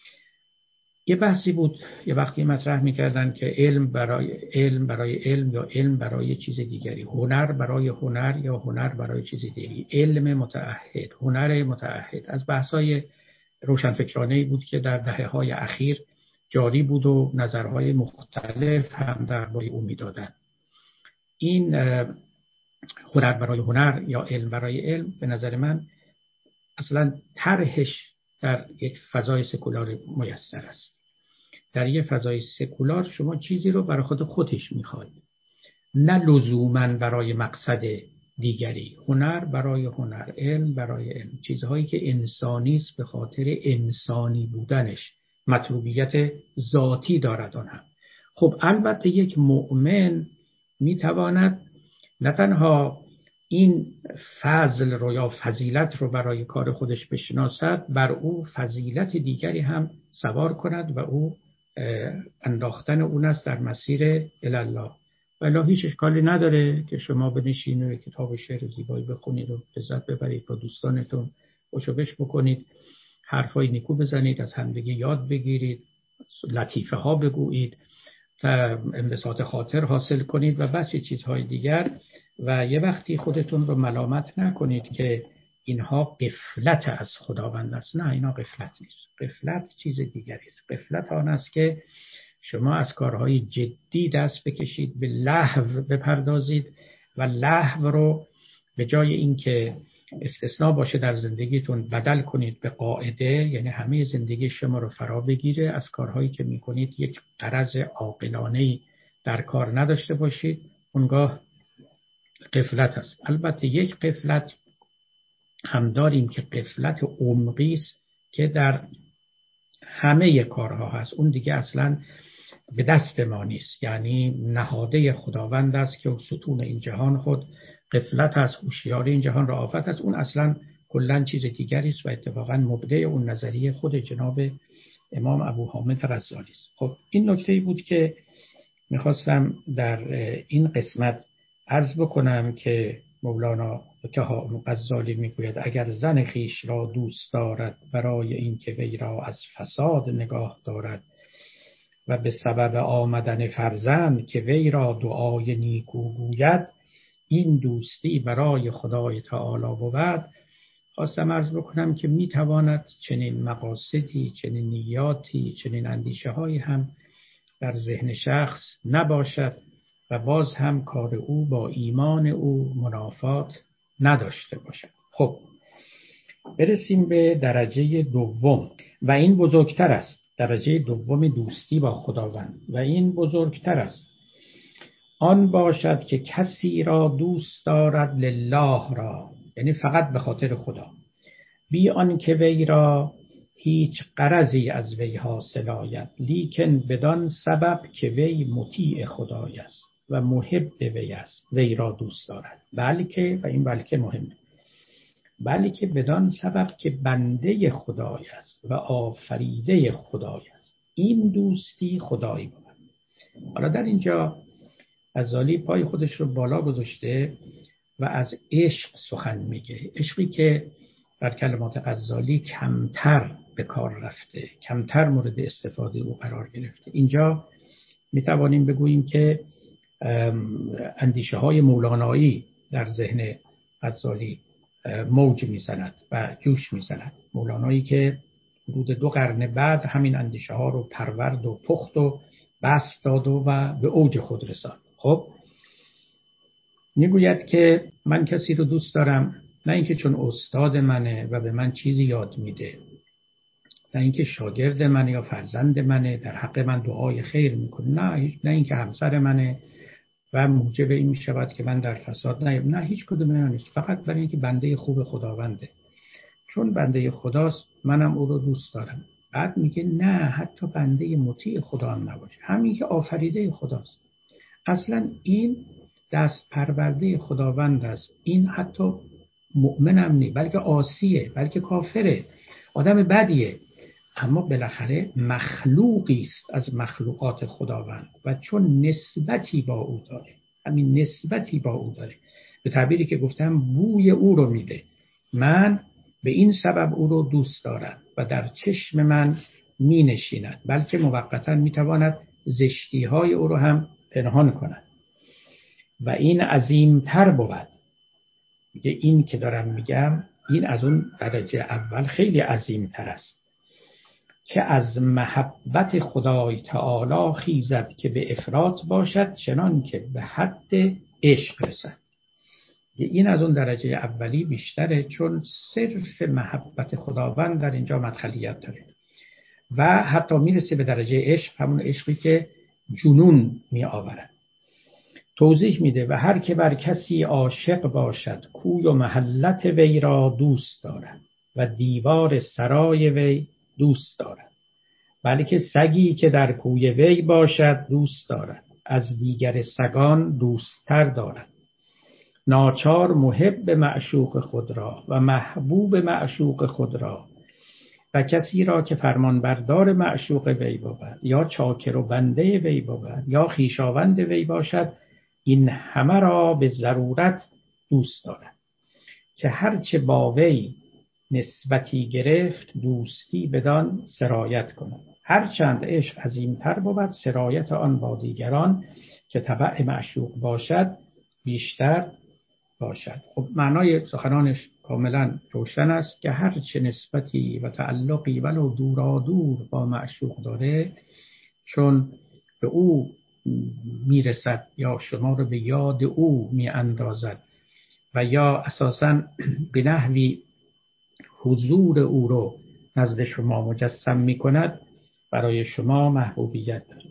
یه بحثی بود یه وقتی مطرح میکردن که علم برای علم برای علم یا علم برای چیز دیگری، هنر برای هنر یا هنر برای چیز دیگری، علم متعهد، هنر متعهد. از بحث‌های روشنفکرانه‌ای بود که در دهه‌های اخیر جاری بود و نظرهای مختلف هم درباره اون میدادن. این هنر برای هنر یا علم برای علم به نظر من اصلا طرحش در یک فضای سکولار میسر است. در یک فضای سکولار شما چیزی رو برای خود خودش میخواید، نه لزوماً برای مقصد دیگری. هنر برای هنر، علم برای علم، چیزهایی که انسانی است به خاطر انسانی بودنش، مطلوبیت ذاتی دارد آن هم. خب البته یک مؤمن میتواند نه تنها این فضل رو یا فضیلت رو برای کار خودش بشناسد، بر او فضیلت دیگری هم سوار کند و او انداختن اون است در مسیر الله. ولی هیچ اشکالی نداره که شما بنشینید و کتاب شعر زیبایی بخونید و لذت ببرید، با دوستانتون خوشوبش بکنید، حرفای نیکو بزنید، از همدیگه یاد بگیرید، لطیفه ها بگویید، انبساط خاطر حاصل کنید و بس چیزهای دیگر. و یه وقتی خودتون رو ملامت نکنید که اینها غفلت از خداوند است. نه، اینا غفلت نیست. غفلت چیز دیگری است. غفلت آن است که شما از کارهای جدی دست بکشید، به لهو بپردازید و لهو رو به جای اینکه استثناء باشه در زندگیتون بدل کنید به قاعده، یعنی همه زندگی شما رو فرا بگیره. از کارهایی که میکنید یک غرض عاقلانه‌ای در کار نداشته باشید، اونگاه غفلت است. البته یک غفلت هم داریم که غفلت عمقی است که در همه کارها هست، اون دیگه اصلا به دست ما نیست، یعنی نهاده خداوند است که ستون این جهان خود غفلت است، هوشیاری این جهان را آفت است. اون اصلا کلا چیز دیگری است و اتفاقا مبدع اون نظریه خود جناب امام ابو حامد غزالی است. خب این نکته‌ای بود که میخواستم در این قسمت عرض بکنم که مولانا که غزالی میگوید اگر زن خیش را دوست دارد برای این که وی را از فساد نگاه دارد و به سبب آمدن فرزند که وی را دعای نیکو گوید، این دوستی برای خدای تعالی بود. خواستم عرض بکنم که میتواند چنین مقاصدی، چنین نیاتی، چنین اندیشه هایی هم در ذهن شخص نباشد و باز هم کار او با ایمان او منافات نداشته باشد. خب برسیم به درجه دوم و این بزرگتر است. درجه دوم دوستی با خداوند و این بزرگتر است. آن باشد که کسی را دوست دارد لله را، یعنی فقط به خاطر خدا، بی آن که وی را هیچ غرضی از وی حاصل آید، لیکن بدان سبب که وی مطیع خدای است و محب وی است وی را دوست دارد. بلکه، و این بلکه مهمه، بلکه بدان سبب که بنده خدای است و آفریده خدای است، این دوستی خدایی بود. حالا در اینجا غزالی پای خودش رو بالا گذاشته و از عشق سخن میگه، عشقی که در کلمات غزالی کمتر به کار رفته، کمتر مورد استفاده او قرار گرفته. اینجا میتوانیم بگوییم که اندیشه های مولانایی در ذهن غزالی موج میزند و جوش میزند. مولانایی که حدود دو قرن بعد همین اندیشه ها رو پرورد و پخت و بسط داد و به اوج خود رساند. خب میگوید که من کسی رو دوست دارم نه اینکه چون استاد منه و به من چیزی یاد میده، نه اینکه شاگرد منه یا فرزند منه در حق من دعای خیر میکنه، نه نه اینکه همسر منه و موجب این میشود که من در فساد نیم، نه هیچ کدوم اینا نیست. فقط برای اینکه بنده خوب خداونده، چون بنده خداست منم او رو دوست دارم. بعد میگه نه حتی بنده مطیع خدا هم نباشه، همین که آفریده خداست. اصلا این دست پرورده خداوند است. این حتی مؤمن هم نی، بلکه عاصیه، بلکه کافره، آدم بدیه، اما بالاخره مخلوقی است از مخلوقات خداوند و چون نسبتی با او داره، همین نسبتی با او داره، به تعبیری که گفتم بوی او رو میده، من به این سبب او رو دوست دارم و در چشم من می نشیند، بلکه موقتا می تواند زشتی های او رو هم پنهان کند و این عظیمتر بود. میگه این که دارم میگم این از اون درجه اول خیلی عظیمتر است که از محبت خدای تعالی خیزد که به افراط باشد، چنان که به حد عشق رسد. این از اون درجه اولی بیشتره، چون صرف محبت خداوند در اینجا مدخلیت داره و حتی میرسه به درجه عشق، همون عشقی که جنون می آورد. توضیح میده و هر که بر کسی عاشق باشد کوی و محلت وی را دوست دارد و دیوار سرای وی دوست دارد، بلکه سگی که در کوی وی باشد دوست دارد از دیگر سگان دوستتر دارد. ناچار محب معشوق خود را و محبوب معشوق خود را و کسی را که فرمانبردار معشوق وی بود یا چاکر و بنده وی بود یا خویشاوند وی باشد، این همه را به ضرورت دوست دارد که هرچه با وی نسبتی گرفت دوستی بدان سرایت کند. هرچند عشق عظیمتر بود، سرایت آن با دیگران که تبع معشوق باشد بیشتر باشد. خب معنای سخنانش کاملا روشن است که هرچه نسبتی و تعلقی ولو دورا دور با معشوق داره، چون به او میرسد یا شما رو به یاد او میاندازد و یا اساساً به نحوی حضور او رو نزد شما مجسم میکند، برای شما محبوبیت دارد.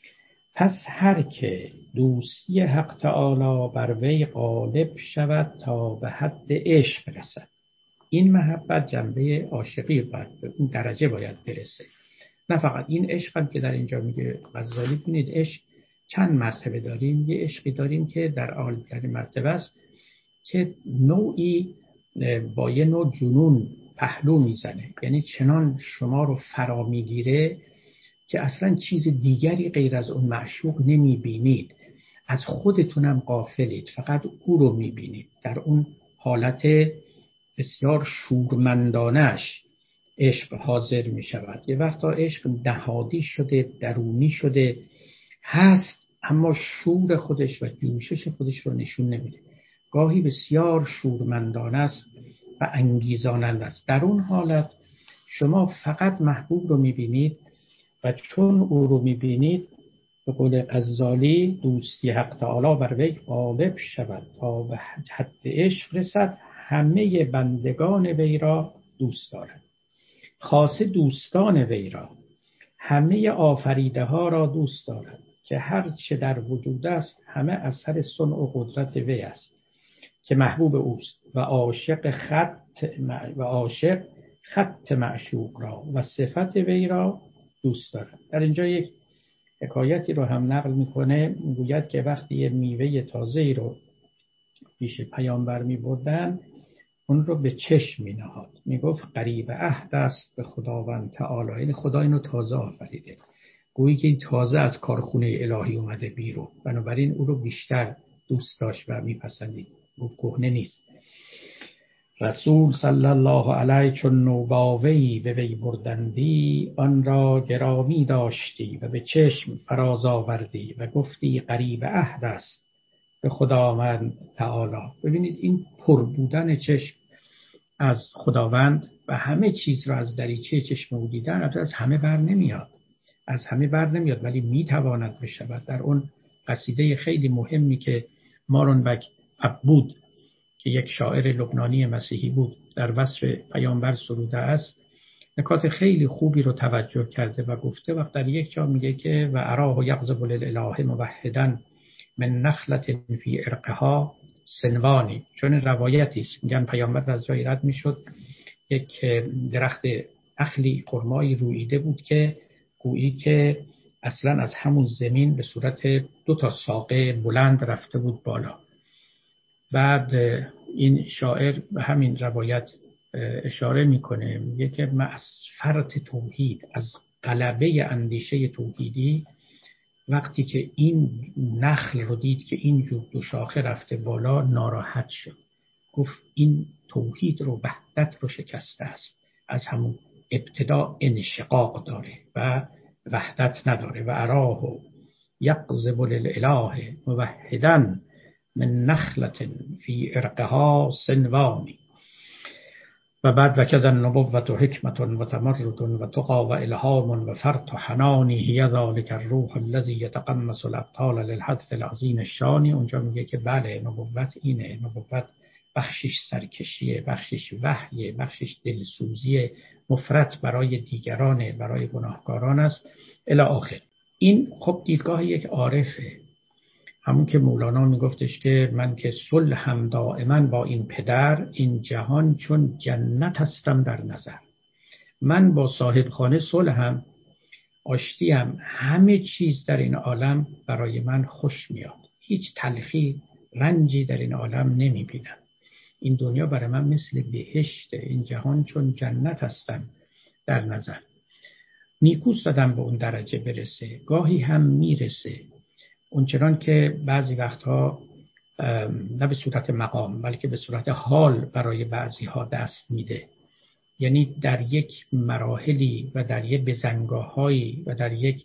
پس هر که دوستی حق تعالی بر وی غالب شود تا به حد عشق رسد، این محبت جنبه عاشقی باید به اون درجه باید برسه. نه فقط این عشق هم که در اینجا میگه غزالی، ببینید عشق چند مرتبه داریم. یه عشقی داریم که در عالی‌ترین مرتبه است که نوعی با یه نوع جنون پهلو میزنه، یعنی چنان شما رو فرا میگیره که اصلا چیز دیگری غیر از اون معشوق نمیبینید، از خودتونم غافلید، فقط او رو میبینید. در اون حالت بسیار شورمندانش عشق حاضر میشود. یه وقتا عشق نهادی شده، درونی شده، هست اما شور خودش و جوشش خودش رو نشون نمیده. گاهی بسیار شورمندانه است و انگیزاننده است. در اون حالت شما فقط محبوب رو میبینید و چون او رو میبینید، به قول غزالی، دوستی حق تعالی بر وی غالب شود تا به حد عشق رسد، همه بندگان وی را دوست دارد، خاصه دوستان وی را، همه آفریده ها را دوست دارد که هر چه در وجود است همه اثر صنع و قدرت وی است که محبوب اوست و عاشق خط و عاشق خط معشوق را و صفت وی را دوست دارد. در اینجا یک حکایتی رو هم نقل میکنه، میگوید که وقتی یه میوه تازه‌ای رو پیش پیامبر میبردن، اون رو به چشم مینهاد، میگفت قریب عهد است به خداوند تعالی، یعنی خدا اینو تازه آفریده، گویی که این تازه از کارخونه الهی اومده بیرون، بنابراین او رو بیشتر دوست داشت و میپسندید، گفت کهنه نیست. رسول صلی الله علیه چون نوباوی به وی بردندی، آن را گرامی داشتی و به چشم فراز آوردی و گفتی قریب عهد است به خداوند تعالی. ببینید این پر بودن چشم از خداوند و همه چیز را از دریچه چشم او دیدن، البته از همه بر نمیاد، از همه بر نمیاد ولی میتواند بشود. در اون قصیده خیلی مهمی که مارونبک عبود که یک شاعر لبنانی مسیحی بود در وصف پیامبر سروده است، نکات خیلی خوبی رو توجه کرده و گفته. وقت در یک جا میگه که و اراه یغضب للاله موحدا من نخلة فی عرقها سنوانی، چون روایتی است میگن پیامبر از جای رد میشد، یک درخت نخلی خرمایی رویده بود که گویی که اصلا از همون زمین به صورت دو تا ساقه بلند رفته بود بالا. بعد این شاعر به همین روایت اشاره میکنه، میگه که مسفرت توحید، از غلبه اندیشه توحیدی، وقتی که این نخل رو دید که اینجور دو شاخه رفته بالا ناراحت شد، گفت این توحید رو، وحدت رو شکسته است، از همون ابتدا انشقاق داره و وحدت نداره. و اراه یغضب للاله موحدا من نخلة فی عرقها سنوانی. و بعد و کذا النبوة و حکمت و تمرد و تقا و الهام و فرط و حنانی هی ذلک الروح الذی یتقمص الابطال للحدث العظیم الشانی. اونجا میگه که بله نبوت اینه، نبوت بخشش سرکشیه، بخشش وحیه، بخشش دلسوزی مفرط برای دیگرانه، برای گناهکاران است الی آخر. این خب دیدگاه یک عارفه، همون که مولانا میگفتش که من که صلحم دائما با این پدر، این جهان چون جنت هستم در نظر. من با صاحب خانه صلحم، آشتیم، همه چیز در این عالم برای من خوش میاد، هیچ تلخی رنجی در این عالم نمیبینم. این دنیا برای من مثل بهشته، این جهان چون جنت هستم در نظر. نیکوست دادم به اون درجه برسه، گاهی هم میرسه، اونچنان که بعضی وقتها نه به صورت مقام بلکه به صورت حال برای بعضی ها دست میده. یعنی در یک مراحلی و در یک بزنگاه‌هایی و در یک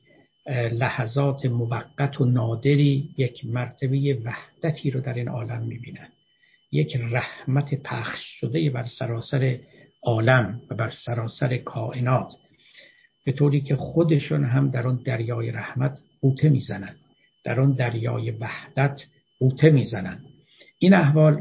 لحظات موقت و نادری یک مرتبه وحدتی رو در این عالم میبینن، یک رحمت پخش شده بر سراسر عالم و بر سراسر کائنات، به طوری که خودشون هم در اون دریای رحمت غوطه میزنن، در اون دریای وحدت غوطه میزنن. این احوال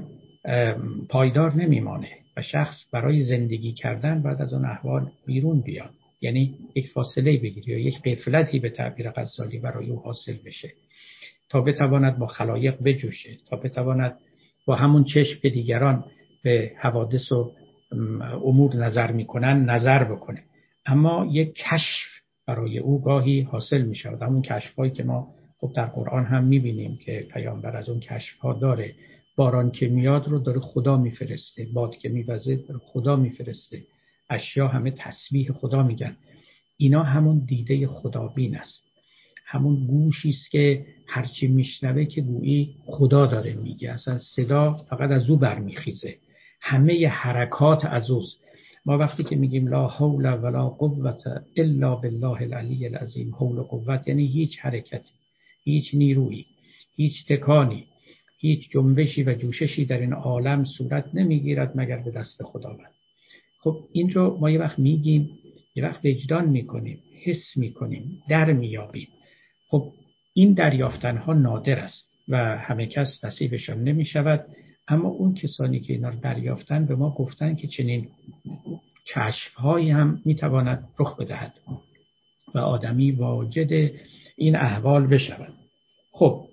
پایدار نمیمانه و شخص برای زندگی کردن بعد از اون احوال بیرون بیاد، یعنی یک فاصله بگیره یا یک غفلتی به تعبیر غزالی برای او حاصل بشه تا بتواند با خلایق بجوشه، تا بتواند با همون چشم که دیگران به حوادث و امور نظر میکنن نظر بکنه. اما یک کشف برای او گاهی حاصل میشه، همون کشفایی که ما خب در قرآن هم میبینیم که پیامبر از اون کشف‌ها داره. باران که میاد رو داره خدا میفرسته، باد که میوزه داره خدا میفرسته، اشیا همه تسبیح خدا میگن. اینا همون دیده خدابین است، همون گوشی است که هرچی میشنوه که گویی خدا داره میگه، اصلا صدا فقط از او برمیخیزه، همه حرکات از اوست. ما وقتی که میگیم لا حول ولا قوة الا بالله العلی العظیم، حول و قوت یعنی هیچ حرکتی، هیچ نیرویی، هیچ تکانی، هیچ جنبشی و جوششی در این عالم صورت نمیگیرد مگر به دست خداوند. خب این رو ما یه وقت میگیم، یه وقت وجدان میکنیم، حس میکنیم، در میابیم. خب این دریافتنها نادر است و همه کس نصیبشان نمیشود، اما اون کسانی که اینا رو دریافتن به ما گفتن که چنین کشف‌هایی هم میتواند رخ بدهد و آدمی واجد این احوال بشود. خب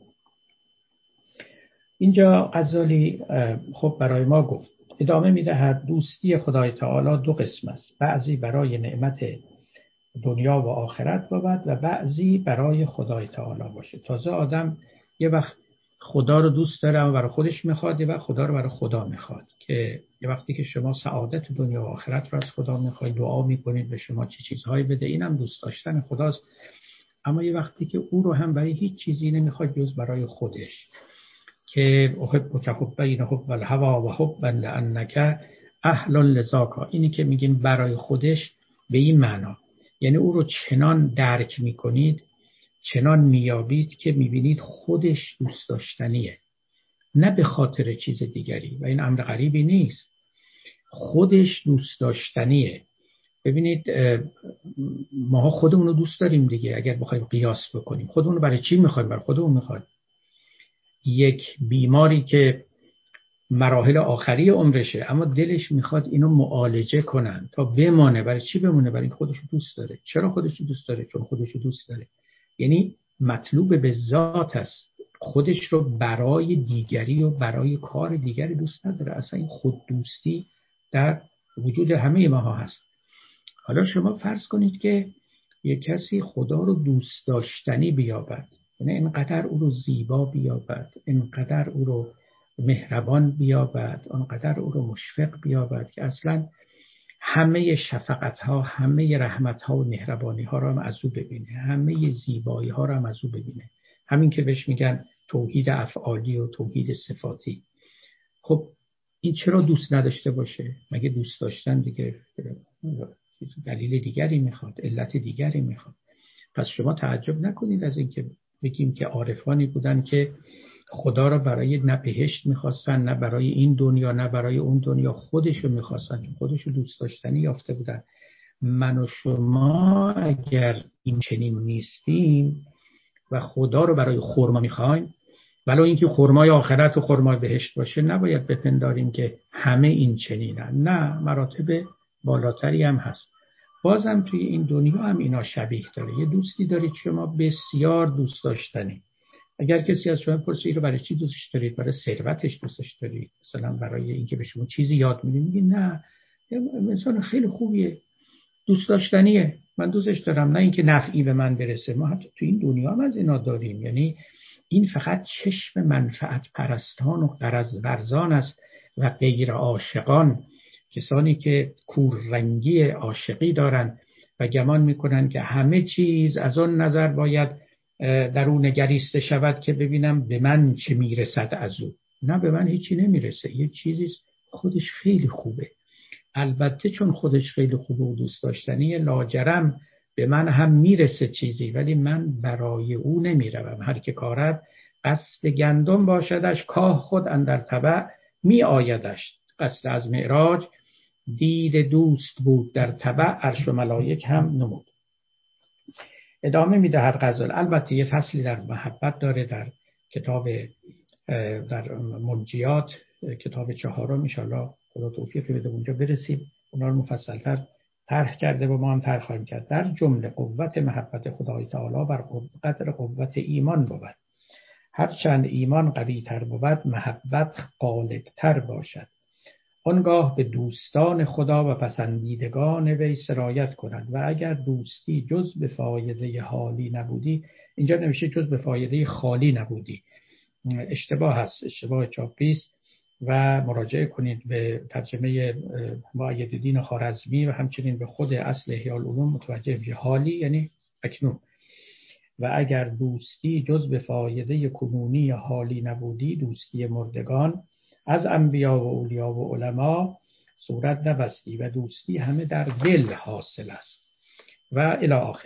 اینجا غزالی خب برای ما گفت، ادامه میدهد دوستی خدای تعالی دو قسم است، بعضی برای نعمت دنیا و آخرت بود و بعضی برای خدای تعالی باشه. تازه آدم یه وقت خدا رو دوست داره و برای خودش میخواد، یه وقت خدا رو برای خدا میخواد، که یه وقتی که شما سعادت دنیا و آخرت رو از خدا میخواید، دعا میکنید به شما چه چیزهایی بده، اینم دوست داشتن خداست. اما یه وقتی که او رو هم برای هیچ چیزی نمیخواد جز برای خودش، که احبک حب بین حب الهوا و حبا لانک اهل لذاک، اینی که میگیم برای خودش به این معنا، یعنی او رو چنان درک میکنید، چنان میابید که میبینید خودش دوست داشتنیه، نه به خاطر چیز دیگری. و این امر غریبی نیست، خودش دوست داشتنیه. ببینید ما خودمون رو دوست داریم دیگه، اگر بخوایم قیاس بکنیم خودمون رو برای چی میخوایم؟ برای خودمون میخوایم. یک بیماری که مراحل آخری عمرشه اما دلش میخواد اینو معالجه کنن تا بمانه. برای چی بمونه؟ برای این خودش رو دوست داره. چرا خودش رو دوست داره؟ چون خودش رو دوست داره. یعنی مطلوب به ذات است، خودش رو برای دیگری و برای کار دیگری دوست نداره. اصلا این خود دوستی در وجود همه ماها هست. حالا شما فرض کنید که یک کسی خدا رو دوست داشتنی بیابد، یعنی اینقدر او رو زیبا بیابد، اینقدر او رو مهربان بیابد، اینقدر او رو مشفق بیابد که اصلا همه شفقت ها، همه رحمت ها و مهربانی ها رو هم از او ببینه، همه زیبایی ها رو هم از او ببینه. همین که بهش میگن توحید افعالی و توحید صفاتی. خب این چرا دوست نداشته باشه؟ مگه دوست داشتن دیگه دلیل دیگری میخواد، علت دیگری میخواد. پس شما تعجب نکنید از اینکه بگیم که عارفانی بودن که خدا را برای نه بهشت میخواستن، نه برای این دنیا، نه برای اون دنیا، خودشو میخواستن، چون خودشو دوست داشتنی یافته بودن. من و شما اگر این چنین نیستیم و خدا رو برای خرما میخوایم، ولو اینکه خرمای آخرت و خرمای بهشت باشه، نباید بپنداریم که همه این چنینن. نه، مراتب بالاتری هم هست. بازم توی این دنیا هم اینا شبیه داره. یه دوستی دارید شما بسیار دوست داشتنی. اگر کسی از شما پرسه این رو برای چی دوستش دارید؟ برای ثروتش دوستش دارید؟ مثلا برای اینکه به شما چیزی یاد میده؟ میگی نه، انسان خیلی خوبیه، دوست داشتنیه، من دوستش دارم، نه اینکه نفعی به من برسه. ما حتی تو این دنیا هم از اینا داریم. یعنی این فقط چشم منفعت پرستان و غرض ورزان است و غیر عاشقان، کسانی که کوررنگی عاشقی دارن و گمان میکنن که همه چیز از اون نظر باید در اون نگریسته شود که ببینم به من چه میرسد از او. نه، به من هیچی نمیرسه. یه چیزی خودش خیلی خوبه، البته چون خودش خیلی خوبه و دوست داشتنیه، لاجرم به من هم میرسه چیزی، ولی من برای او نمیروم. هر که کارد قصد گندم باشدش، کاه خود اندر تبع می آیدش. قصد از معراج دید دوست بود، در تبع عرش و ملائک هم نمود. ادامه میده هر غزل. البته یه فصلی در محبت داره در کتاب در منجیات، کتاب چهارم، ان شاءالله خدا توفیق بده اونجا برسیم، اونا رو مفصل‌تر طرح کرده و ما هم طرح خواهیم کرد. در جمله قوت محبت خدای تعالی بر قدر قوت ایمان بود. هرچند ایمان قوی تر بود، محبت غالب تر باشد. آنگاه به دوستان خدا و پسندیدگان وی سرایت کند. و اگر دوستی جز به فایده حالی نبودی، اینجا نوشته جز به فایده خالی نبودی، اشتباه هست، اشتباه چاپیست، و مراجعه کنید به ترجمه مؤیدالدین خوارزمی و همچنین به خود اصل احیاء العلوم، متوجه میشه حالی یعنی اکنون. و اگر دوستی جز به فایده کنونی حالی نبودی، دوستی مردگان از انبیا و اولیا و علما صورت نبستی و دوستی همه در دل حاصل است و الی آخر.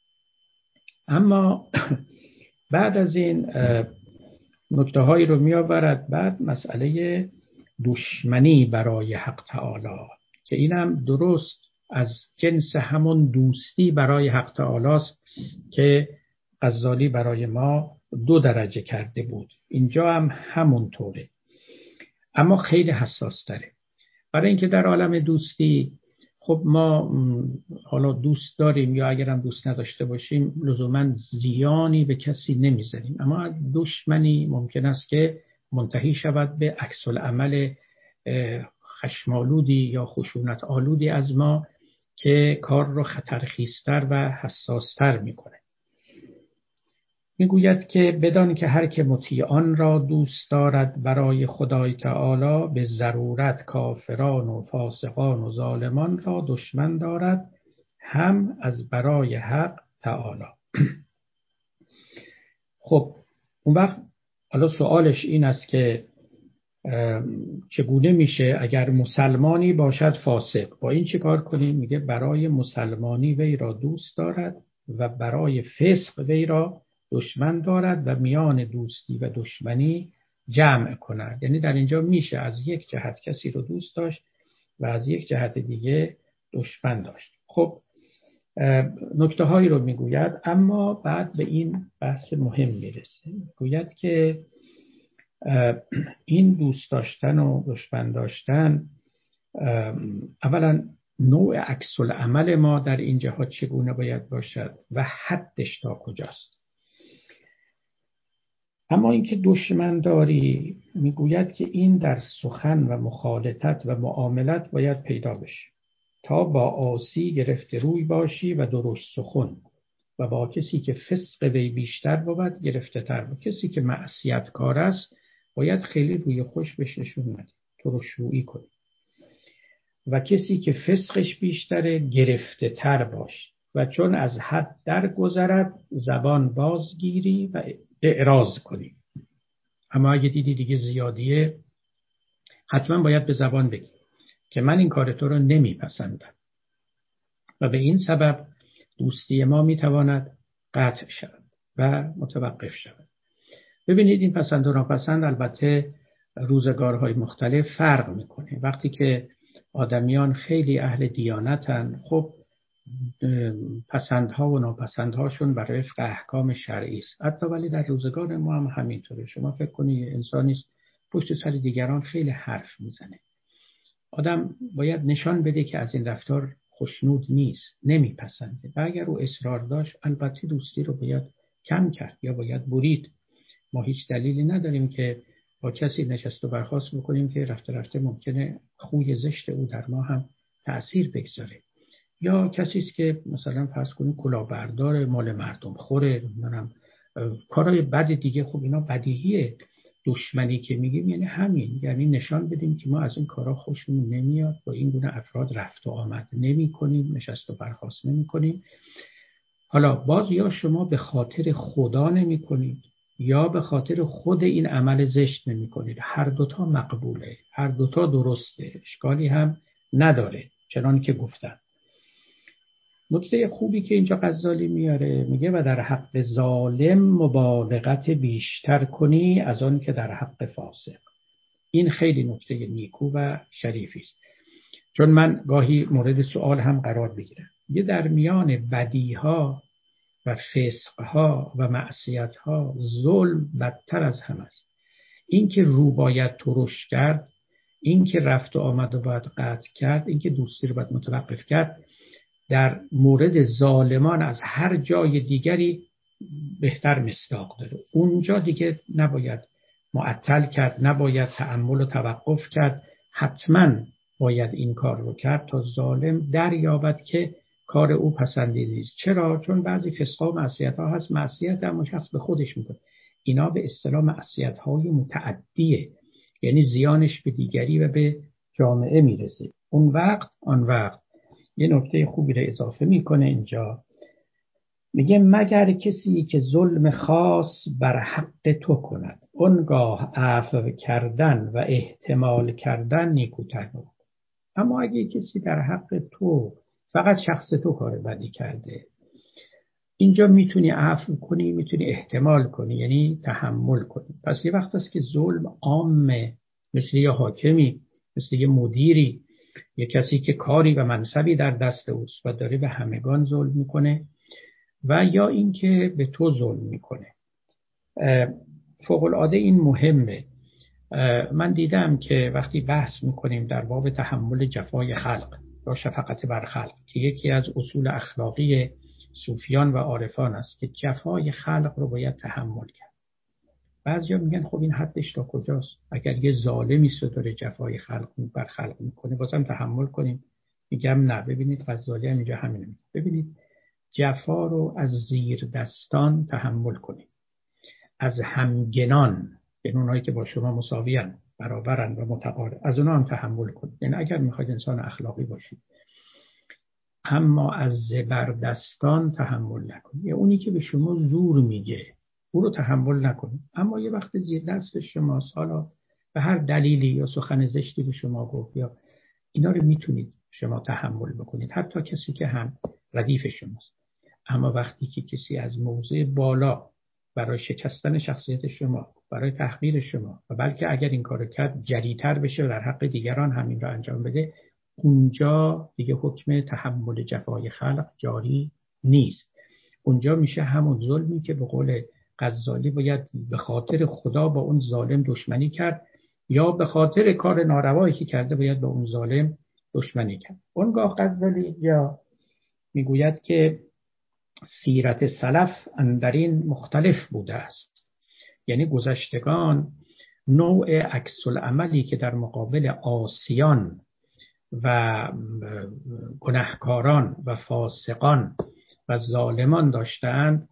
اما بعد از این نکته هایی رو می آورد. بعد مسئله دشمنی برای حق تعالی که اینم درست از جنس همون دوستی برای حق تعالی است که غزالی برای ما دو درجه کرده بود. اینجا هم همون طوره، اما خیلی حساس تره. برای اینکه در عالم دوستی خب ما حالا دوست داریم یا اگرم دوست نداشته باشیم لزوما زیانی به کسی نمیزنیم، اما دشمنی ممکن است که منتهی شود به عکس العمل خشمالودی یا خشونت آلودی از ما که کار رو خطرخیزتر و حساستر میکنه. میگوید که بدان که هر که مطیعان را دوست دارد برای خدای تعالی، به ضرورت کافران و فاسقان و ظالمان را دشمن دارد، هم از برای حق تعالی. خب اون وقت حالا سوالش این است که چگونه میشه اگر مسلمانی باشد فاسق؟ با این چه کار کنیم؟ میگه برای مسلمانی وی را دوست دارد و برای فسق وی را دشمن دارد و میان دوستی و دشمنی جمع کند. یعنی در اینجا میشه از یک جهت کسی رو دوست داشت و از یک جهت دیگه دشمن داشت. خب نکته هایی رو میگوید، اما بعد به این بحث مهم میرسه. میگوید که این دوست داشتن و دشمن داشتن، اولا نوع عکس العمل ما در این جهات چگونه باید باشد و حدش تا کجاست. اما اینکه دشمن داری، میگوید که این در سخن و مخالطت و معاملت باید پیدا بشه، تا با عاصی گرفته روی باشی و درشت سخن، و با کسی که فسق وی بیشتر بود گرفته تر بود. کسی که معصیت کار است باید خیلی روی خوش بهش نشون ندی، ترش رویی کنی، و کسی که فسقش بیشتره گرفته تر باش، و چون از حد در گذرد زبان بازگیری و اعراض کنی. اما اگه دیدی دیگه زیادیه، حتما باید به زبان بگی که من این کار تو رو نمیپسندم و به این سبب دوستی ما میتواند قطع شود و متوقف شود. ببینید این پسند و ناپسند البته روزگارهای مختلف فرق میکنه. وقتی که آدمیان خیلی اهل دیانتن، خب پسندها و ناپسندهاشون برای وفق احکام شرعی است. حتی ولی در روزگار ما هم همینطوره. شما فکر کنید انسانی است پشت سر دیگران خیلی حرف میزنه. آدم باید نشان بده که از این رفتار خوشنود نیست، نمیپسنده، و اگر او اصرار داشت البته دوستی رو باید کم کرد یا باید برید. ما هیچ دلیلی نداریم که با کسی نشست و برخاست بکنیم که رفته رفته ممکنه خوی زشت او در ما هم تأثیر بگذاره. یا کسی است که مثلا فرض کنیم کلاهبردار، مال مردم خوره، نمیدونم کارهای بد دیگه، خب اینا بدیهیه. دشمنی که میگیم یعنی همین، یعنی نشان بدیم که ما از این کارا خوشمون نمیاد، با این گونه افراد رفت و آمد نمی کنیم، نشست و برخاست نمی کنیم. حالا باز یا شما به خاطر خدا نمی کنید یا به خاطر خود این عمل زشت نمی کنید. هر دوتا مقبوله، هر دوتا درسته، اشکالی هم نداره. چنان که گفتم نکته خوبی که اینجا غزالی میاره، میگه و در حق ظالم مبالغت بیشتر کنی از آن که در حق فاسق. این خیلی نکته نیکو و شریفی است، چون من گاهی مورد سوال هم قرار بگیرم. یه در میان بدیها و فسقها و معصیتها ظلم بدتر از هم است. این که رو باید ترش کرد، این که رفت و آمد و باید قطع کرد، این که دوستی رو باید متوقف کرد، در مورد ظالمان از هر جای دیگری بهتر مصداق داره. اونجا دیگه نباید معطل کرد، نباید تأمل و توقف کرد، حتما باید این کار رو کرد تا ظالم دریابد که کار او پسندیده است. چرا؟ چون بعضی فسقا و معصیت‌ها هست، معصیت هم شخص به خودش میکنه، اینا به اصطلاح معصیت‌های متعدیه، یعنی زیانش به دیگری و به جامعه میرسه. اون وقت آن وقت یه نکته خوبی رو اضافه میکنه اینجا، میگه مگر کسی که ظلم خاص بر حق تو کند، اونگاه عفو کردن و احتمال کردن نیکوتر بود. اما اگه کسی در حق تو، فقط شخص تو کار بدی کرده، اینجا میتونی عفو کنی، میتونی احتمال کنی، یعنی تحمل کنی. پس یه وقت است که ظلم عامه، مثل یه حاکمی، مثل یه مدیری، یه کسی که کاری و منصبی در دست اوست و داره به همگان ظلم میکنه، و یا اینکه به تو ظلم میکنه. فوق العاده این مهمه. من دیدم که وقتی بحث میکنیم در باب تحمل جفای خلق یا شفقت بر خلق، که یکی از اصول اخلاقی صوفیان و عارفان است که جفای خلق رو باید تحمل کرد. بعضیا میگن خب این حدش تا کجاست؟ اگر یه ظالمی است داره جفای خلق بر خلق میکنه بازم تحمل کنیم؟ میگم نه. ببینید غزالی هم اینجا همین میگه. ببینید جفا رو از زیر دستان تحمل کنید، از همگنان، یعنی اونایی که با شما مساویان، برابرن و متقارن، از اونها هم تحمل کنید. یعنی اگر میخواید انسان اخلاقی باشید، اما از زبردستان تحمل نکنید. یا اونی که به شما زور میگه او رو تحمل نکنید. اما یه وقت زیر دست شماست، حالا به هر دلیلی یا سخن زشتی به شما گفت، یا اینا رو میتونید شما تحمل بکنید، حتی کسی که هم ردیف شماست. اما وقتی که کسی از موضع بالا برای شکستن شخصیت شما، برای تحقیر شما، و بلکه اگر این کار کرد جریتر بشه و در حق دیگران همین را انجام بده، اونجا دیگه حکم تحمل جفای خلق جاری نیست. اونجا میشه همون ظلمی که به قول غزالی باید به خاطر خدا با اون ظالم دشمنی کرد، یا به خاطر کار ناروایی که کرده باید با اون ظالم دشمنی کرد. اونگاه غزالی یا میگوید که سیرت سلف اندرین مختلف بوده است، یعنی گذشتگان نوع عکس العملی که در مقابل عاصیان و گناهکاران و فاسقان و ظالمان داشتند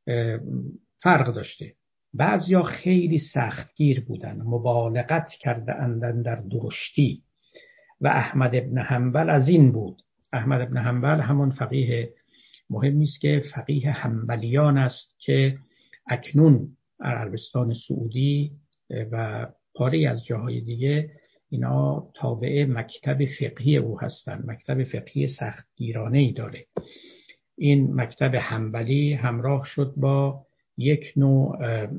فرق داشته. بعضیا خیلی سختگیر بودند، مبالغت کرده اندن در درشتی، و احمد ابن حنبل از این بود. احمد ابن حنبل همون فقیه مهمی است که فقیه حنبلیان است که اکنون عربستان سعودی و پاره از جاهای دیگه اینا تابع مکتب فقهی او هستند. مکتب فقهی سختگیرانه‌ای داره. این مکتب حنبلی همراه شد با یک نوع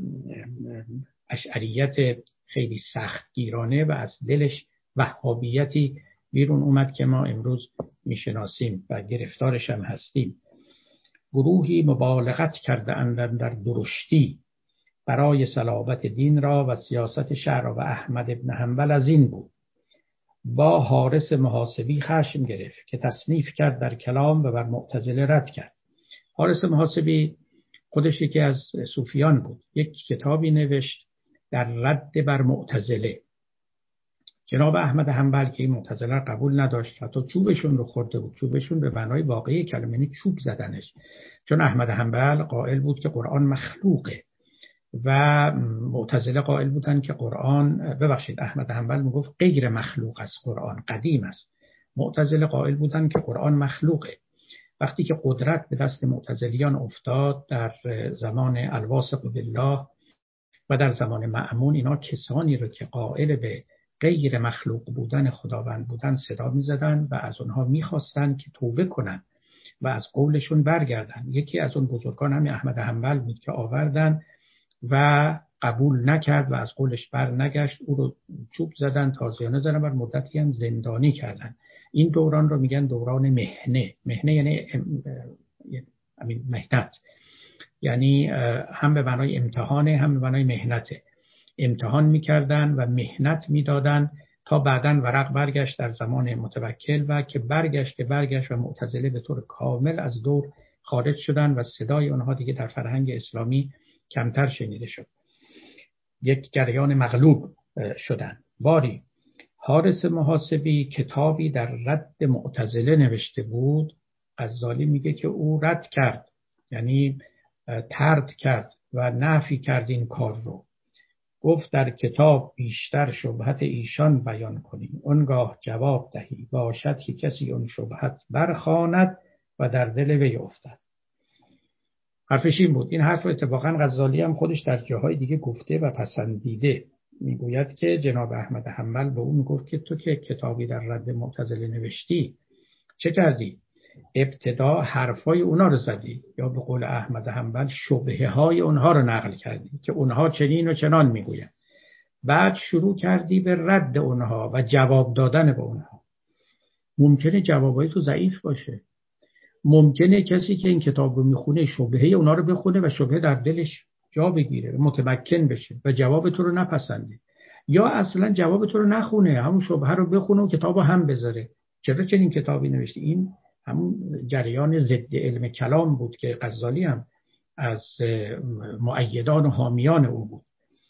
اشعریت خیلی سختگیرانه و از دلش وهابیتی بیرون اومد که ما امروز میشناسیم و گرفتارش هم هستیم. گروهی مبالغت کرده اند در درشتی برای صلابت دین را و سیاست شرع و احمد ابن حنبل از این بود. با حارس محاسبی خشم گرفت که تصنیف کرد در کلام و بر معتزله رد کرد. حارس محاسبی خودش یکی از صوفیان بود. یک کتابی نوشت در رد بر معتزله. جناب احمد حنبل که این معتزله را قبول نداشت، حتی چوبشون رو خورده بود. چوبشون به معنای واقعی کلمه، یعنی چوب زدنش. چون احمد حنبل قائل بود که قرآن مخلوقه و معتزله قائل بودن که قرآن، ببخشید، احمد حنبل میگفت غیر مخلوق است، قرآن قدیم است. معتزله قائل بودن که قرآن مخلوقه. وقتی که قدرت به دست معتزلیان افتاد در زمان الواثق بالله و در زمان مأمون، اینا کسانی رو که قائل به غیر مخلوق بودن خداوند بودن صدا می‌زدن و از اونها می‌خواستن که توبه کنن و از قولشون برگردن. یکی از اون بزرگان همین احمد حنبل بود که آوردن و قبول نکرد و از قولش بر نگشت. او رو چوب زدن، تازیانه زدن و مدتی هم زندانی کردن. این دوران رو میگن دوران مهنه. مهنه یعنی مهنت، یعنی هم به معنای امتحانه هم به معنای مهنته. امتحان میکردن و مهنت میدادن تا بعداً ورق برگشت در زمان متوکل و که برگشت که برگشت و معتزله به طور کامل از دور خارج شدن و صدای اونها دیگه در فرهنگ اسلامی کمتر شنیده شد. یک جریان مغلوب شدن. باری حارس محاسبی کتابی در رد معتزله نوشته بود. غزالی میگه که او رد کرد، یعنی طرد کرد و نفی کرد این کار رو. گفت در کتاب بیشتر شبهت ایشان بیان کنیم، اونگاه جواب دهی باشد که کسی اون شبهت برخواند و در دل وی افتد. حرفش این بود. این حرف اتفاقا غزالی هم خودش در جاهای دیگه گفته و پسندیده. میگوید که جناب احمد حنبل به اون میگفت که تو که کتابی در رد معتزله نوشتی چه کردی؟ ابتدا حرفای اونا رو زدی، یا به قول احمد حنبل شبهه های اونها رو نقل کردی که اونها چنین و چنان میگوین. بعد شروع کردی به رد اونها و جواب دادن به اونها. ممکنه جوابای تو ضعیف باشه، ممکنه کسی که این کتاب رو میخونه شبهه اونا رو بخونه و شبهه در دلش جا بگیره، متمکن بشه و جواب تو رو نپسنده، یا اصلا جواب تو رو نخونه، همون شبهه رو بخونه و کتاب رو هم بذاره. چرا چنین کتابی نوشتی؟ این همون جریان ضد علم کلام بود که غزالی هم از مؤیدان و حامیان او بود.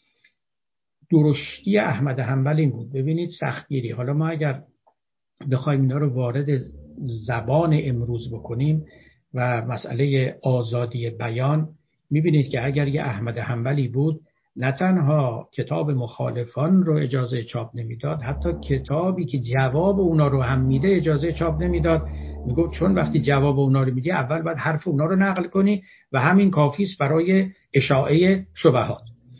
درشتی احمد حنبل این بود. ببینید سختگیری. حالا ما اگر بخوایم اینا رو وارد زبان امروز بکنیم و مسئله آزادی بیان، میبینید که اگر یه احمد حنبلی بود نه تنها کتاب مخالفان رو اجازه چاپ نمیداد، حتی کتابی که جواب اونا رو هم میده اجازه چاپ نمیداد. میگفت چون وقتی جواب اونا رو میدی اول باید حرف اونا رو نقل کنی و همین کافی است برای اشاعه شبهات.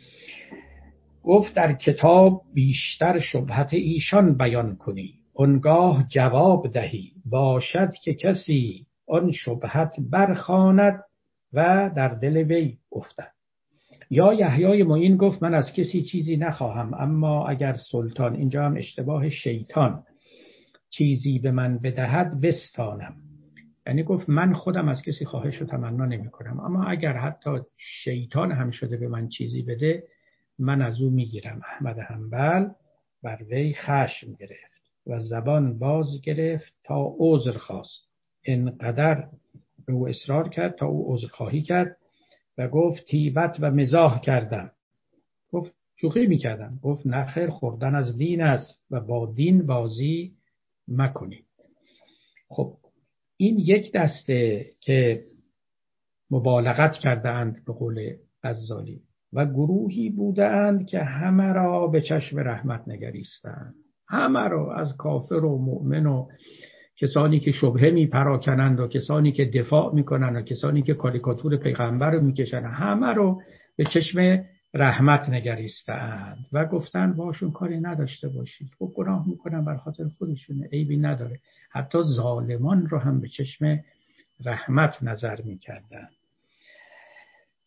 گفت در کتاب بیشتر شبهت ایشان بیان کنی، اونگاه جواب دهی باشد که کسی آن شبهت برخواند و در دل وی افتد. یا یحیای معین گفت من از کسی چیزی نخواهم، اما اگر سلطان، اینجا هم اشتباه شیطان، چیزی به من بدهد بستانم. یعنی گفت من خودم از کسی خواهش و تمنا نمی کنم، اما اگر حتی شیطان هم شده به من چیزی بده من از او میگیرم. احمد حنبل بر وی خشم گرفت و زبان باز گرفت تا عذر خواست. اینقدر به او اصرار کرد تا او عذر خواهی کرد و گفت طیبت و مزاح کردم. گفت شوخی میکردم. گفت نخیر، خوردن از دین است و با دین بازی مکنید. خب این یک دسته که مبالغت کرده اند به قول غزالی، و گروهی بوده اند که همه را به چشم رحمت نگریستند، همه را، از کافر و مؤمن و کسانی که شبهه می پراکنند و کسانی که دفاع میکنند و کسانی که کاریکاتور پیغمبر رو میکشند، همه رو به چشم رحمت نگریستند و گفتند باشون کاری نداشته باشید، خب گناه میکنن بر خاطر خودشونه، عیبی نداره. حتی ظالمان رو هم به چشم رحمت نظر میکردند.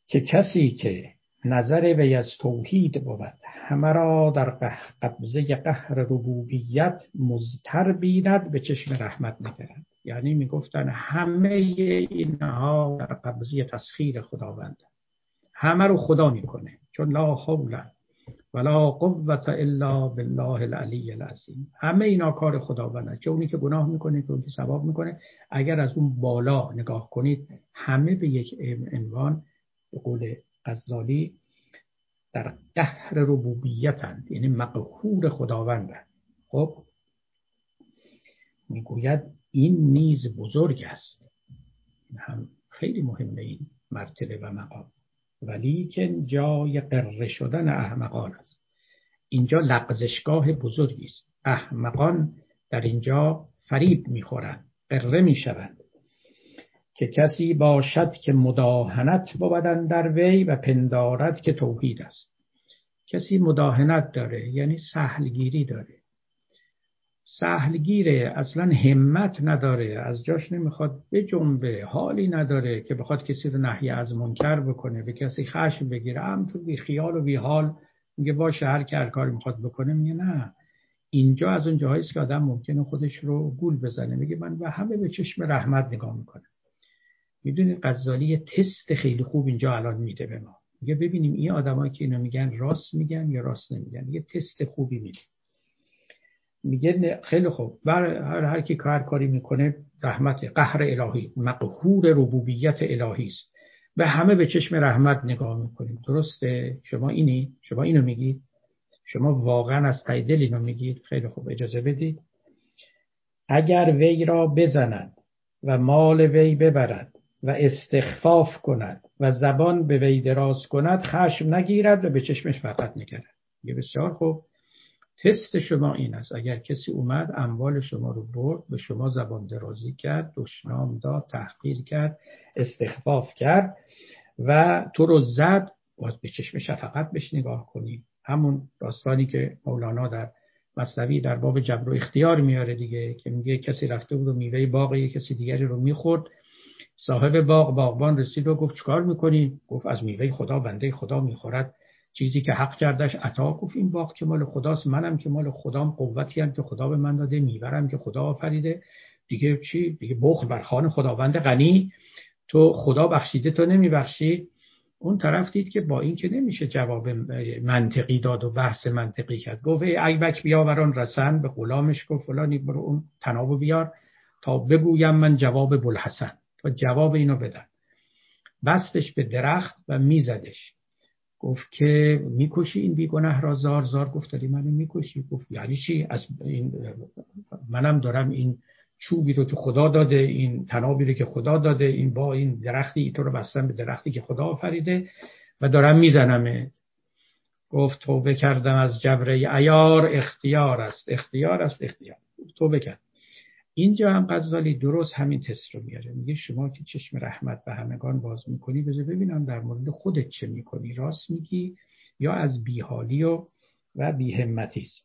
که کسی که نظر وی از توحید بود همه را در قبضه قهر ربوبیت مضطر بیند به چشم رحمت نگرد. یعنی میگفتن همه اینها در قبضه تسخیر خداوند، همه رو خدا میکنه، چون لا حول ولا قوة الا بالله العلی العظیم. همه اینا کار خداونده، چه اونی که گناه میکنه که اونی که ثواب میکنه. اگر از اون بالا نگاه کنید همه به یک عنوان به قول غزالی در قهر ربوبیتند، یعنی مقهور خداوندند. خب میگوید این نیز بزرگ است، این هم خیلی مهمه این مرتبه و مقام، ولی که جای قره شدن احمقان است. اینجا لغزشگاه بزرگی است. احمقان در اینجا فریب میخورند، قره میشوند. که کسی باشد که مداهنت بودن در وی و پندارد که توحید است. کسی مداهنت داره یعنی سهلگیری داره، سهلگیره، اصلا همت نداره، از جاش نمیخواد بجنبه، حالی نداره که بخواد کسی رو نهی از منکر بکنه، به کسی خشم بگیره، همونطور بی خیال و بی حال میگه باشه هر کی هر کاری میخواد بکنه. میگه نه، اینجا از اون جاهایی است که آدم ممکنه خودش رو گول بزنه، میگه من و همه به چشم رحمت نگاه میکنه. میدونید غزالی یه تست خیلی خوب اینجا الان میده به ما، میگه ببینیم این آدمایی که اینو میگن راست میگن یا راست نمیگن. یه تست خوبی میده، میگه خیلی خوب، بر هر هر کی کار کاری میکنه رحمت، قهر الهی، مقهور ربوبیت الهی است، به همه به چشم رحمت نگاه میکنیم. درسته؟ شما اینی؟ شما اینو میگید؟ شما واقعا از ته دل اینو میگید؟ خیلی خوب، اجازه بدید. اگر وی را بزند و مال وی ببرد و استخفاف کند و زبان به وی دراز کند، خشم نگیرد و به چشمش فقط نگرد. یه بسیار خوب، تست شما این است. اگر کسی اومد اموال شما رو برد، به شما زبان درازی کرد، دشنام داد، تحقیر کرد، استخفاف کرد و تو رو زد، باز به چشم شفقت بهش نگاه کنی. همون داستانی که مولانا در مثنوی در باب جبر و اختیار میاره دیگه، که میگه کسی رفته بود و میوه باغ یک کسی دیگری رو میخورد، صاحب باغ باغبان رسید و گفت چیکار میکنی؟ گفت از میوه خدا بنده خدا میخورد، چیزی که حق کردش عطا. گفت این باغ که مال خداست، منم که مال خدام، قوتی هم که خدا به من داده، میورم که خدا آفریده، دیگه چی؟ دیگه بخل بر خوان خداوند غنی، تو خدا بخشیده تو نمیبخشی. اون طرف دید که با این که نمیشه جواب منطقی داد و بحث منطقی کرد. گفت ای ایبک بیاوران رسن، به غلامش گفت فلانی برو اون طنابو بیار تا بگویم من جواب بوالحسن، تا جواب اینو بدن. بستش به درخت و میزدش. گفت که میکشی این بیگناه را زار زار. گفت داری منو میکشی؟ گفت یعنی چی؟ از این منم دارم این چوبی رو که خدا داده، این تنابی رو که خدا داده، این با این درختی تو رو بستم به درختی که خدا آفریده و دارم میزنمه. گفت توبه کردم از جبر عیار، اختیار است اختیار است اختیار. توبه کرد. اینجا هم غزالی درست همین تست رو میاره، میگه شما که چشم رحمت به همگان باز میکنی، بذار ببینم در مورد خودت چه میکنی، راست میگی یا از بیحالی و و بیهمتی است.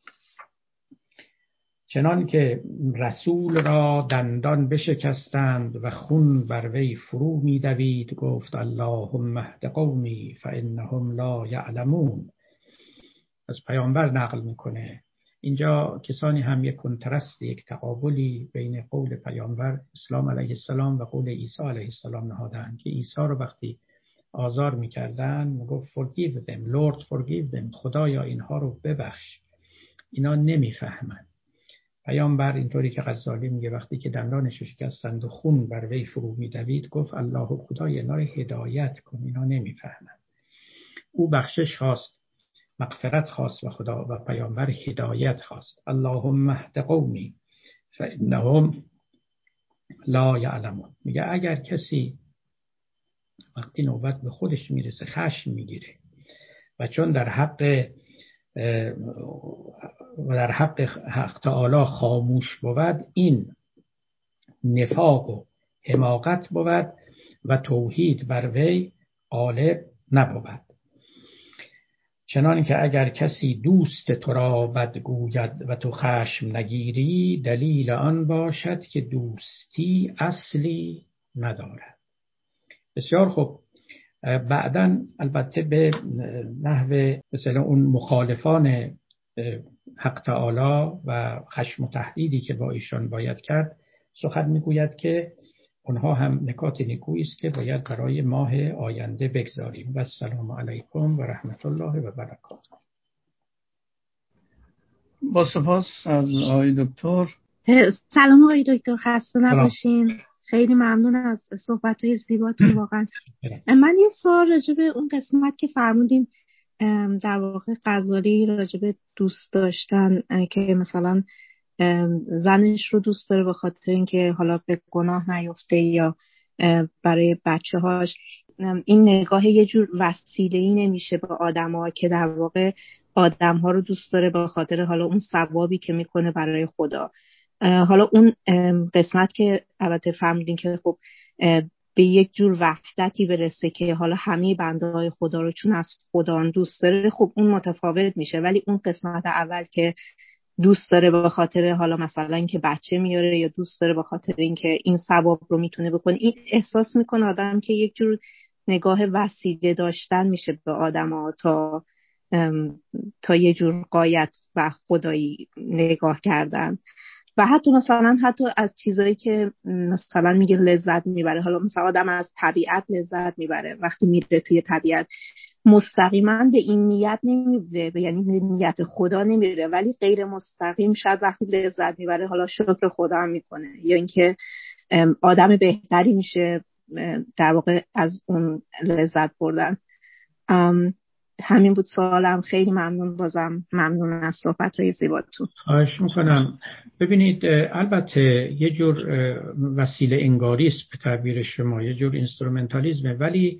چنان که رسول را دندان بشکستند و خون بر وی فرو میدوید، گفت اللهم اهد قومی فانهم لا یعلمون. از پیامبر نقل میکنه. اینجا کسانی هم یک کنترست، یک تقابلی بین قول پیامبر اسلام علیه السلام و قول عیسی علیه السلام نهادند که عیسی رو وقتی آزار میکردن میگفت forgive them Lord forgive them، خدایا اینها رو ببخش، اینا نمیفهمن. پیامبر اینطوری که غزالی میگه وقتی که دندانش شکستند و خون بر وی فرو میدوید، گفت الله خدای اینا رو هدایت کن، اینا نمیفهمن. او بخشش خواست، مغفرت خواست و خدا و پیامبر هدایت خواست. اللهم اهد قومی فانهم لا یعلمون. میگه اگر کسی وقتی نوبت به خودش میرسه خشم میگیره و چون در حق و در حق حق تعالی خاموش بود، این نفاق و حماقت بود و توحید بر وی غالب نبود. چنان که اگر کسی دوست تو را بد گوید و تو خشم نگیری، دلیل آن باشد که دوستی اصلی ندارد. بسیار خوب. بعداً البته به نحو مثلا اون مخالفان حق تعالی و خشم و تهدیدی که با ایشان باید کرد سخن میگوید که اونها هم نکات نیکویی است که باید برای ماه آینده بگذاریم. و السلام علیکم و رحمت الله و برکاته. با سپاس از آقای دکتر. سلام آقای دکتر، خسته نباشین. خیلی ممنون از صحبت‌های زیباتون واقعا. من یه سوال راجع به اون قسمت که فرمودین در واقع غزالی راجع به دوست داشتن، که مثلا زنش رو دوست داره به خاطر اینکه حالا به گناه نیفته یا برای بچه‌هاش، این نگاه یه جور وسیله‌ای نمیشه به آدم‌ها که در واقع آدم‌ها رو دوست داره به خاطر حالا اون ثوابی که میکنه برای خدا. حالا اون قسمت که البته فهمیدین که خب به یک جور وحدتی برسه که حالا همه بنده‌های خدا رو چون از خدا دوست داره، خب اون متفاوت میشه. ولی اون قسمت اول که دوست داره به خاطر حالا مثلا اینکه بچه میاره یا دوست داره به خاطر اینکه این ثواب رو میتونه بکنه، این احساس میکنه آدم که یک جور نگاه وسیله داشتن میشه به آدم‌ها تا تا یه جور غایت و خدایی نگاه کردن. و حتی مثلا حتی از چیزایی که مثلا میگه لذت میبره، حالا مثلا آدم از طبیعت لذت میبره وقتی میره توی طبیعت، مستقیما به این نیت نمیره، یعنی به نیت خدا نمیره، ولی غیر مستقیم شاید وقتی لذت میبره حالا شکر خدا هم میکنه یا اینکه آدم بهتری میشه در واقع از اون لذت بردن. همین بود سوالم. خیلی ممنون، بازم ممنون از صحبت‌های زیباتون. خواهش میکنم. ببینید البته یه جور وسیله انگاری است به تعبیر شما، یه جور اینسترومنتالیزمه، ولی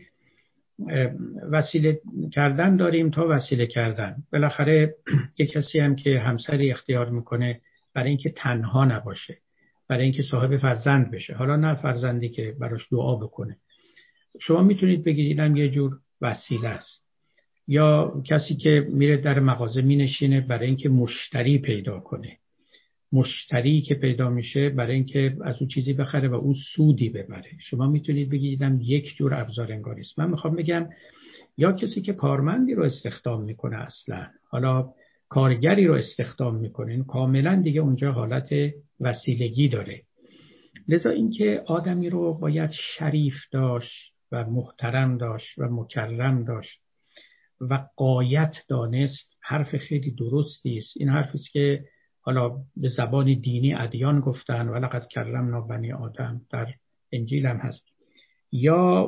وسیله کردن داریم تا وسیله کردن. بالاخره یک کسی هم که همسری اختیار میکنه برای اینکه تنها نباشه، برای اینکه صاحب فرزند بشه، حالا نه فرزندی که براش دعا بکنه، شما میتونید بگید اینم یه جور وسیله است. یا کسی که میره در مغازه مینشینه برای اینکه مشتری پیدا کنه، مشتری که پیدا میشه برای اینکه از اون چیزی بخره و اون سودی ببره، شما میتونید بگیدم یک جور ابزار انگاری است. من میخوام بگم یا کسی که کارمندی رو استخدام میکنه، اصلا حالا کارگری رو استخدام میکنه، کاملا دیگه اونجا حالت وسیلگی داره. لذا اینکه آدمی رو باید شریف داشت و محترم داشت و مکرم داشت و غایت دانست، حرف خیلی درستی است. این حرفی است که حالا به زبان دینی ادیان گفتن و لقد کرمنا بنی آدم، در انجیل هم هست، یا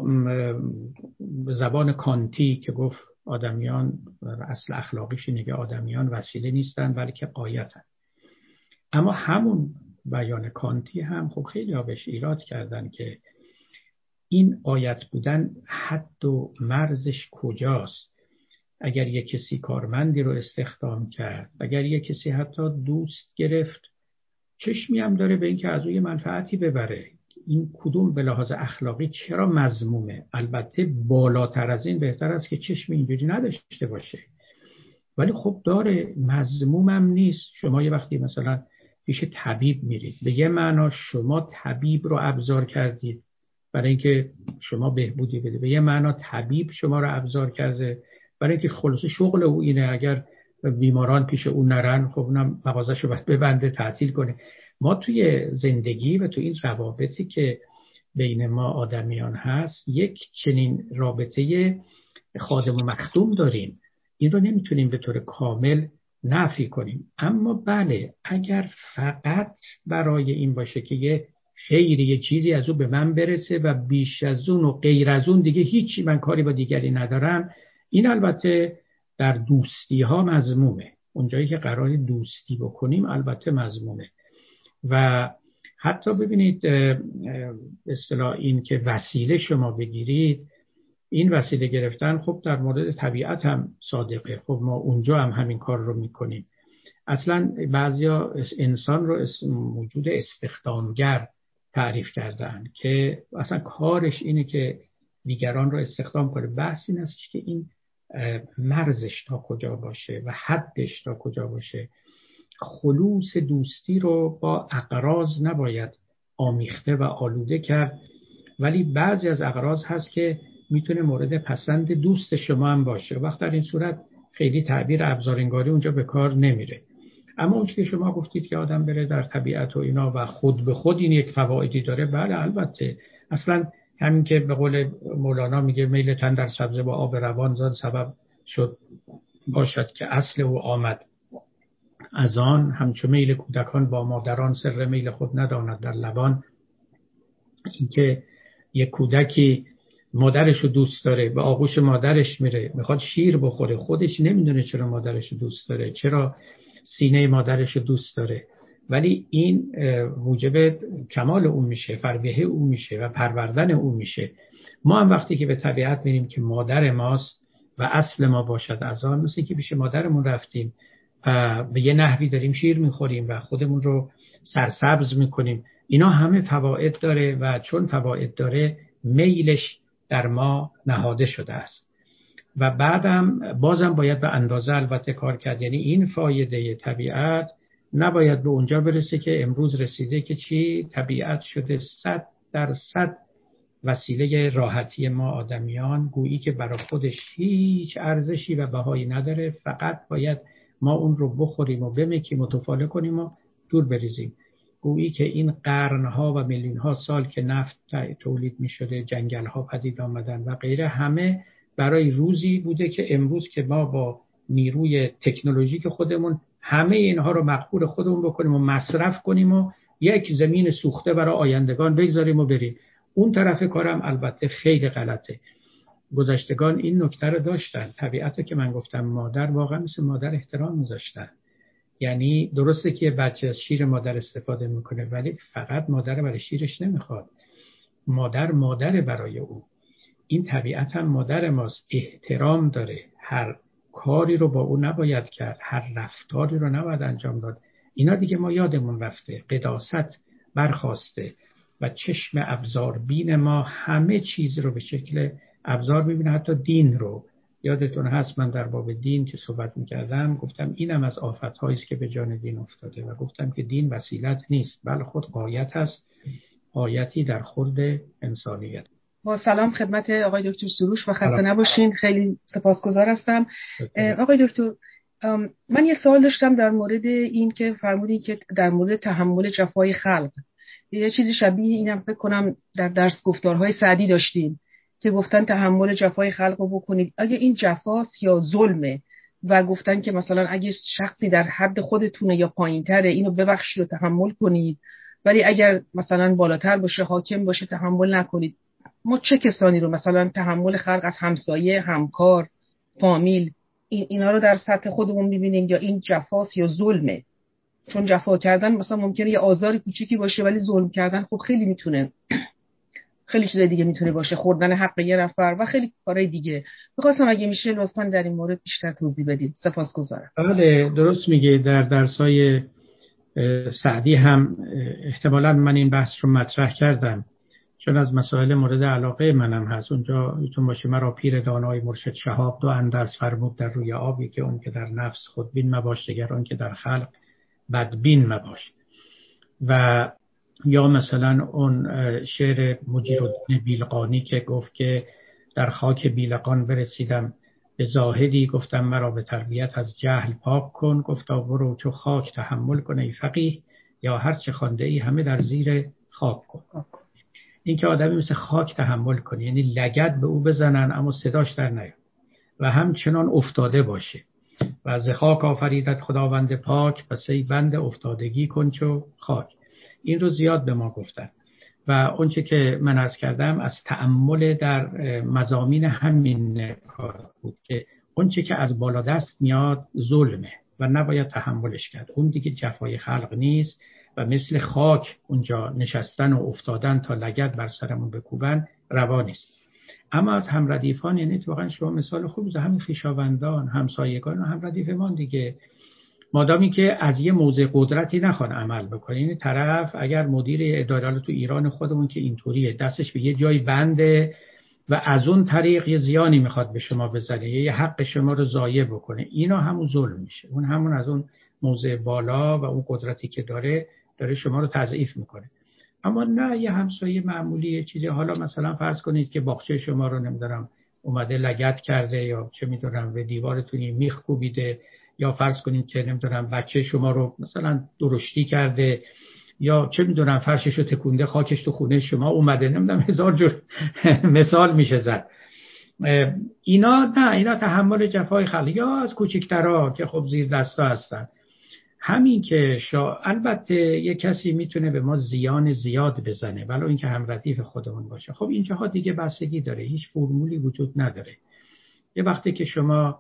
به زبان کانتی که گفت آدمیان اصل اخلاقیش اینه که آدمیان وسیله نیستن بلکه غایتن. اما همون بیان کانتی هم خب خیلی ها بهش ایراد کردن که این غایت بودن حد و مرزش کجاست. اگر یک کسی کارمندی رو استخدام کرد، اگر یک کسی حتی دوست گرفت، چشمی هم داره به این که از اون منفعتی ببره، این کدوم به لحاظ اخلاقی چرا مذمومه؟ البته بالاتر از این بهتر است که چشم اینجوری نداشته باشه، ولی خب داره، مذمومم نیست. شما یه وقتی مثلا پیش طبیب میرید، به یه معنا شما طبیب رو ابزار کردید برای اینکه شما بهبودی بده، به یه معنا طبیب شما رو ابزار کرده برای اینکه خلاص شغل او اینه اگر بیماران پیش او نرن خب اونم مغازه‌شو باید ببنده، تعطیل کنه. ما توی زندگی و توی این روابطی که بین ما آدمیان هست یک چنین رابطه خادم و مخدوم داریم، این رو نمیتونیم به طور کامل نفی کنیم. اما بله، اگر فقط برای این باشه که یه خیری یه چیزی از او به من برسه و بیش از اون و غیر از اون دیگه هیچی من کاری با دیگری ندارم، این البته در دوستی ها مذمومه. اونجایی که قرار دوستی بکنیم البته مذمومه. و حتی ببینید اصطلاح این که وسیله شما بگیرید، این وسیله گرفتن خب در مورد طبیعت هم صادقه. خب ما اونجا هم همین کار رو میکنیم. اصلا بعضیا انسان رو موجود استخدامگر تعریف کردن که اصلا کارش اینه که دیگران رو استخدام کنه. بحث این است که این مرزش تا کجا باشه و حدش تا کجا باشه. خلوص دوستی رو با اغراض نباید آمیخته و آلوده کرد، ولی بعضی از اغراض هست که میتونه مورد پسند دوست شما هم باشه. وقت در این صورت خیلی تعبیر ابزارنگاری اونجا به کار نمیره. اما اون که شما گفتید که آدم بره در طبیعت و اینا و خود به خود این یک فوایدی داره، بله البته. اصلا همین که به قول مولانا میگه میل تن در سبزه با آب روان زاد سبب شد باشد که اصل او آمد از آن، همچون میل کودکان با مادران سر میل خود نداند در لبان. این که یک کودکی مادرش رو دوست داره، به آغوش مادرش میره، میخواد شیر بخوره، خودش نمیدونه چرا مادرش رو دوست داره، چرا سینه مادرش رو دوست داره، ولی این موجب کمال اون میشه، فربهه اون میشه و پروردن اون میشه. ما هم وقتی که به طبیعت میریم که مادر ماست و اصل ما باشد از آن، مثل که پیش مادرمون رفتیم و به یه نحوی داریم شیر میخوریم و خودمون رو سرسبز میکنیم، اینا همه فواید داره و چون فواید داره میلش در ما نهاده شده است. و بعدم بازم باید به اندازه البته کار کرد، یعنی این فایده طبیعت نباید به اونجا برسه که امروز رسیده که چی؟ طبیعت شده صد درصد وسیله راحتی ما آدمیان، گویی که برای خودش هیچ ارزشی و بهایی نداره، فقط باید ما اون رو بخوریم و بمکیم و تفاله کنیم و دور بریزیم. گویی که این قرنها و میلیون ها سال که نفت تولید می شده، جنگل ها پدید آمدن و غیره، همه برای روزی بوده که امروز که ما با نیروی تکنولوژیک خودمون همه اینها رو مقبول خودمون بکنیم و مصرف کنیم و یک زمین سوخته برای آیندگان بگذاریم و بریم. اون طرف کارم البته خیلی غلطه. گذشتگان این نکته رو داشتن، طبیعت رو که من گفتم مادر، واقعا مثل مادر احترام میذاشتن. یعنی درسته که بچه از شیر مادر استفاده میکنه، ولی فقط مادر برای شیرش نمیخواد، مادر مادر برای او. این طبیعت هم مادر ماست، احترام داره، هر کاری رو با او نباید کرد، هر رفتاری رو نباید انجام داد. اینا دیگه ما یادمون رفته، قداست برخاسته و چشم ابزار بین ما همه چیز رو به شکل ابزار میبینه، حتی دین رو. یادتون هست من در باب دین که صحبت میکردم گفتم اینم از آفت‌هایی است که به جان دین افتاده و گفتم که دین وسیلت نیست، بل خود غایت است، غایتی در خورد انسانیت. با سلام خدمت آقای دکتر سروش و خسته نباشین، خیلی سپاسگزار هستم. آقای دکتر من یه سوال داشتم در مورد این که فرمودین که در مورد تحمل جفای خلق، یه چیزی شبیه اینم فکر کنم در درس گفتارهای سعدی داشتیم که گفتن تحمل جفای خلق رو بکنید اگه این جفاست یا ظلمه، و گفتن که مثلا اگه شخصی در حد خودتونه یا پایین‌تره اینو ببخشید و تحمل کنید، ولی اگر مثلا بالاتر باشه، حاکم باشه، تحمل نکنید. ما چه کسانی رو مثلا تحمل خلق از همسایه، همکار، فامیل، این اینا رو در سطح خودمون می‌بینیم یا این جفاست یا ظلمه؟ چون جفا کردن مثلا ممکنه یه آزاری کوچیکی باشه، ولی ظلم کردن خب خیلی میتونه خیلی چیزای دیگه میتونه باشه، خوردن حق یه نفر و خیلی کارهای دیگه. می‌خواستم اگه میشه لطفاً در این مورد بیشتر توضیح بدید. سپاسگزارم. بله درست میگه، در درسای سعدی هم احتمالاً من این بحث رو مطرح کردم چون از مسائل مورد علاقه منم هست. اونجا یتون باشه مرا پیر دانای مرشد شهاب دو اندرز فرمود در روی آبی که اون که در نفس خودبین مباش، دگر اون که در خلق بدبین مباش. و یا مثلا اون شعر مجیرالدین بیلقانی که گفت که در خاک بیلقان برسیدم به زاهدی، گفتم مرا به تربیت از جهل پاک کن، گفتا برو چو خاک تحمل کن ای فقیه، یا هر چه خوانده ای همه در زیر خاک کن. این که آدمی مثل خاک تحمل کنه، یعنی لگد به او بزنن اما صداش در نیاد و همچنان افتاده باشه. و از خاک آفریدت خداوند پاک، پس ای بنده افتادگی کن چو خاک. این رو زیاد به ما گفتن. و اونچه که من عرض کردم از تأمل در مضامین همین کار بود که اونچه که از بالا دست میاد ظلمه و نباید تحملش کرد، اون دیگه جفای خلق نیست و مثل خاک اونجا نشستن و افتادن تا لگد بر سرمون بکوبن روا نیست. اما از همردیفان، یعنی واقعا شما مثال خوبی زدید، همین خویشاوندان، همسایگان و همردیفمان دیگه، مادامی که از یه موضع قدرتی نخوان عمل بکنه. این طرف اگر مدیر اداره تو ایران خودمون که اینطوریه، دستش به یه جای بنده و از اون طریق یه زیانی میخواد به شما بزنه، یه حق شما رو ضایع بکنه، اینا همون ظلم میشه. اون همون از اون موضع بالا و اون قدرتی که داره داره شما رو تضعیف میکنه. اما نه یه همسایه معمولی یه چیزی، حالا مثلا فرض کنید که باغچه شما رو نمیدونم اومده لگد کرده یا چه میدونم به دیوارتون میخ کوبیده، یا فرض کنید که نمیدونم بچه شما رو مثلا درشتی کرده، یا چه میدونم فرشش رو تکونده خاکش تو خونه شما اومده، نمیدونم هزار جور مثال میشه زد. اینا نه، اینا تحمل جفای خلق. یا از کوچکترها که خب زیر دستا هستن، همین که شا... البته یه کسی میتونه به ما زیان زیاد بزنه ولو اینکه هم ردیف خودمون باشه، خب اینجاها دیگه بستگی داره، هیچ فرمولی وجود نداره. یه وقتی که شما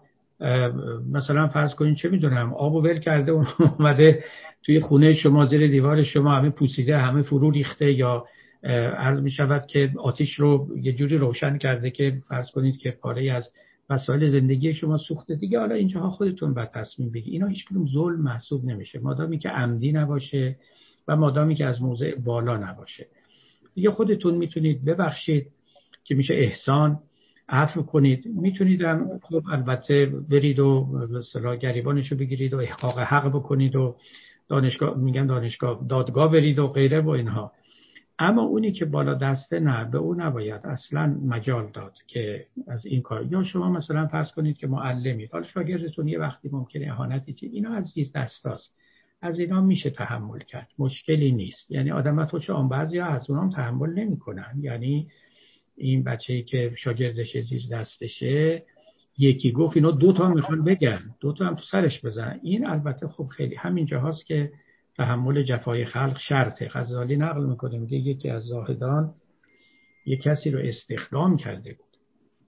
مثلا فرض کنین چه میدونم آبو ول کرده و اومده توی خونه شما زیر دیوار شما همه پوسیده همه فرو ریخته، یا عرض می شود که آتش رو یه جوری روشن کرده که فرض کنید که پاره از وسایل زندگی شما سوخته، دیگه حالا اینجاها خودتون باید تصمیم بگیرید. اینا هیچ کدوم ظلم محسوب نمیشه مادامی که عمدی نباشه و مادامی که از موضع بالا نباشه. دیگه خودتون میتونید ببخشید که میشه احسان، عفو کنید. میتونید هم خب البته برید و به اصطلاح گریبانشو بگیرید و احقاق حق بکنید و دانشگاه میگن دانشگاه دادگاه برید و غیره و اینها. اما اونی که بالا دسته نه، به اون نباید اصلا مجال داد که از این کار. یا شما مثلا فرض کنید که معلمید، حالا شاگردتون یه وقتی ممکنه اهانتی چه، اینا از زیر دستاست، از اینا میشه تحمل کرد، مشکلی نیست. یعنی آدم‌ها تو چون بعضیا از اونام تحمل نمی‌کنن، یعنی این بچه‌ای که شاگردش زیر دستشه یکی گفت اینو دو تا میخوان بگن، دو تا هم تو سرش بزنن. این البته خب خیلی همین جاهاست که تحمل جفای خلق شرطه. غزالی نقل میکنه میگه یکی از زاهدان یک کسی رو استخدام کرده بود،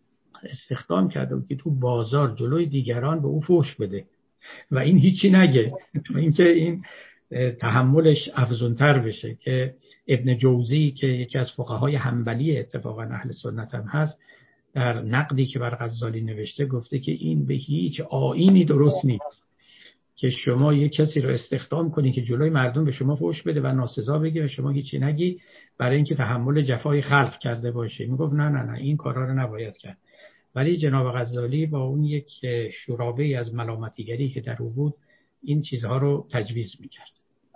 استخدام کرده بود که تو بازار جلوی دیگران به او فحش بده و این هیچی نگه تا اینکه این تحملش افزونتر بشه. که ابن جوزی که یکی از فقهای حنبلی اتفاقا اهل سنت هم هست، در نقدی که بر غزالی نوشته گفته که این به هیچ آیینی درست نیست که شما یک کسی رو استخدام کنی که جلوی مردم به شما فحش بده و ناسزا بگه و شما هیچی نگی برای اینکه تحمل جفای خلق کرده باشه. میگفت نه نه نه این کارا رو نباید کرد. ولی جناب غزالی با اون یک شورابه از ملامتیگری که در او بود این چیزها رو تجویز میکرد.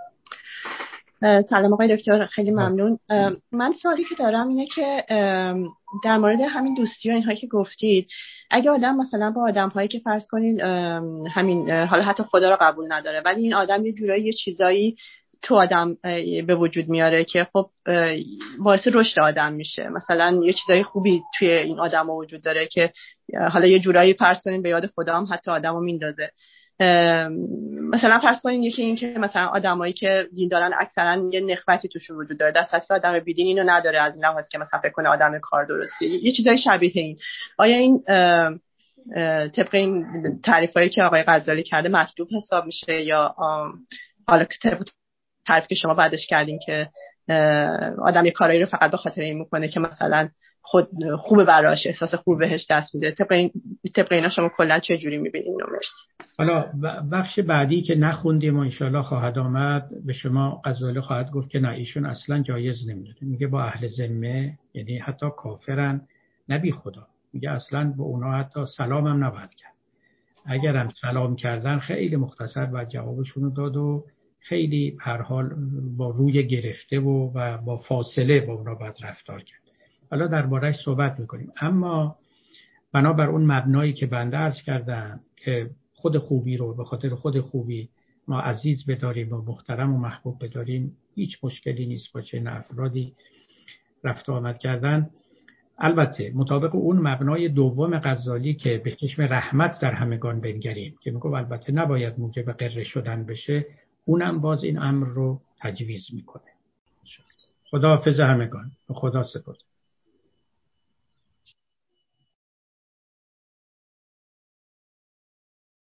سلام آقای دکتر، خیلی ممنون. من سوالی که دارم اینه که در مورد همین دوستی و اینها که گفتید، اگه آدم مثلا با آدم‌هایی که فرض کنین همین حالا حتی خدا رو قبول نداره ولی این آدم یه جورایی یه چیزایی تو آدم به وجود میاره که خب باعث رشد آدم میشه، مثلا یه چیزای خوبی توی این آدم وجود داره که حالا یه جورایی فرض کنین به یاد خدا هم حتی آدمو میندازه. مثلا فرض کنین یکی این که مثلا آدمایی که دین دارن اکثرا یه نخوتی توشون وجود داره، در صورتی که آدم بیدین اینو نداره، از این لحاظ که مثلا فکر کنه آدم کار درستی، یه چیزای شبیه این. آیا این طبق این تعریفایی که آقای غزالی کرده مطلوب حساب میشه یا حالا طبق تعریفی که شما بعدش کردین که آدم یه کارایی رو فقط به خاطر این میکنه که مثلا خود خوبه براش، احساس خوب بهش دست میده؟ طبق این طبق اینا شما کلا چه جوری میبینید؟ مرسی. حالا بخش بعدی که نخوندیم و ان شاءالله خواهد آمد به شما غزالی خواهد گفت که نه ایشون اصلا جایز نمیدونه. میگه با اهل ذمه، یعنی حتی کافرن نبی خدا، میگه اصلا به اونا حتی سلام هم نباید کرد. اگرم سلام کردن خیلی مختصر و جوابشون رو داد و خیلی هر حال با روی گرفته و و با فاصله با اونا باید رفتار کرد. حالا درباره‌اش صحبت میکنیم. اما بنابر اون مبنایی که بنده عرض کردم که خود خوبی رو به خاطر خود خوبی ما عزیز بداریم و محترم و محبوب بداریم، هیچ مشکلی نیست با چنین افرادی رفت و آمد کردن. البته مطابق اون مبنای دوم غزالی که به چشم رحمت در همگان بنگریم که میگه البته نباید موجب غره شدن بشه، اونم باز این امر رو تجویز میکنه. خداحافظ همگان، خدا سپرد.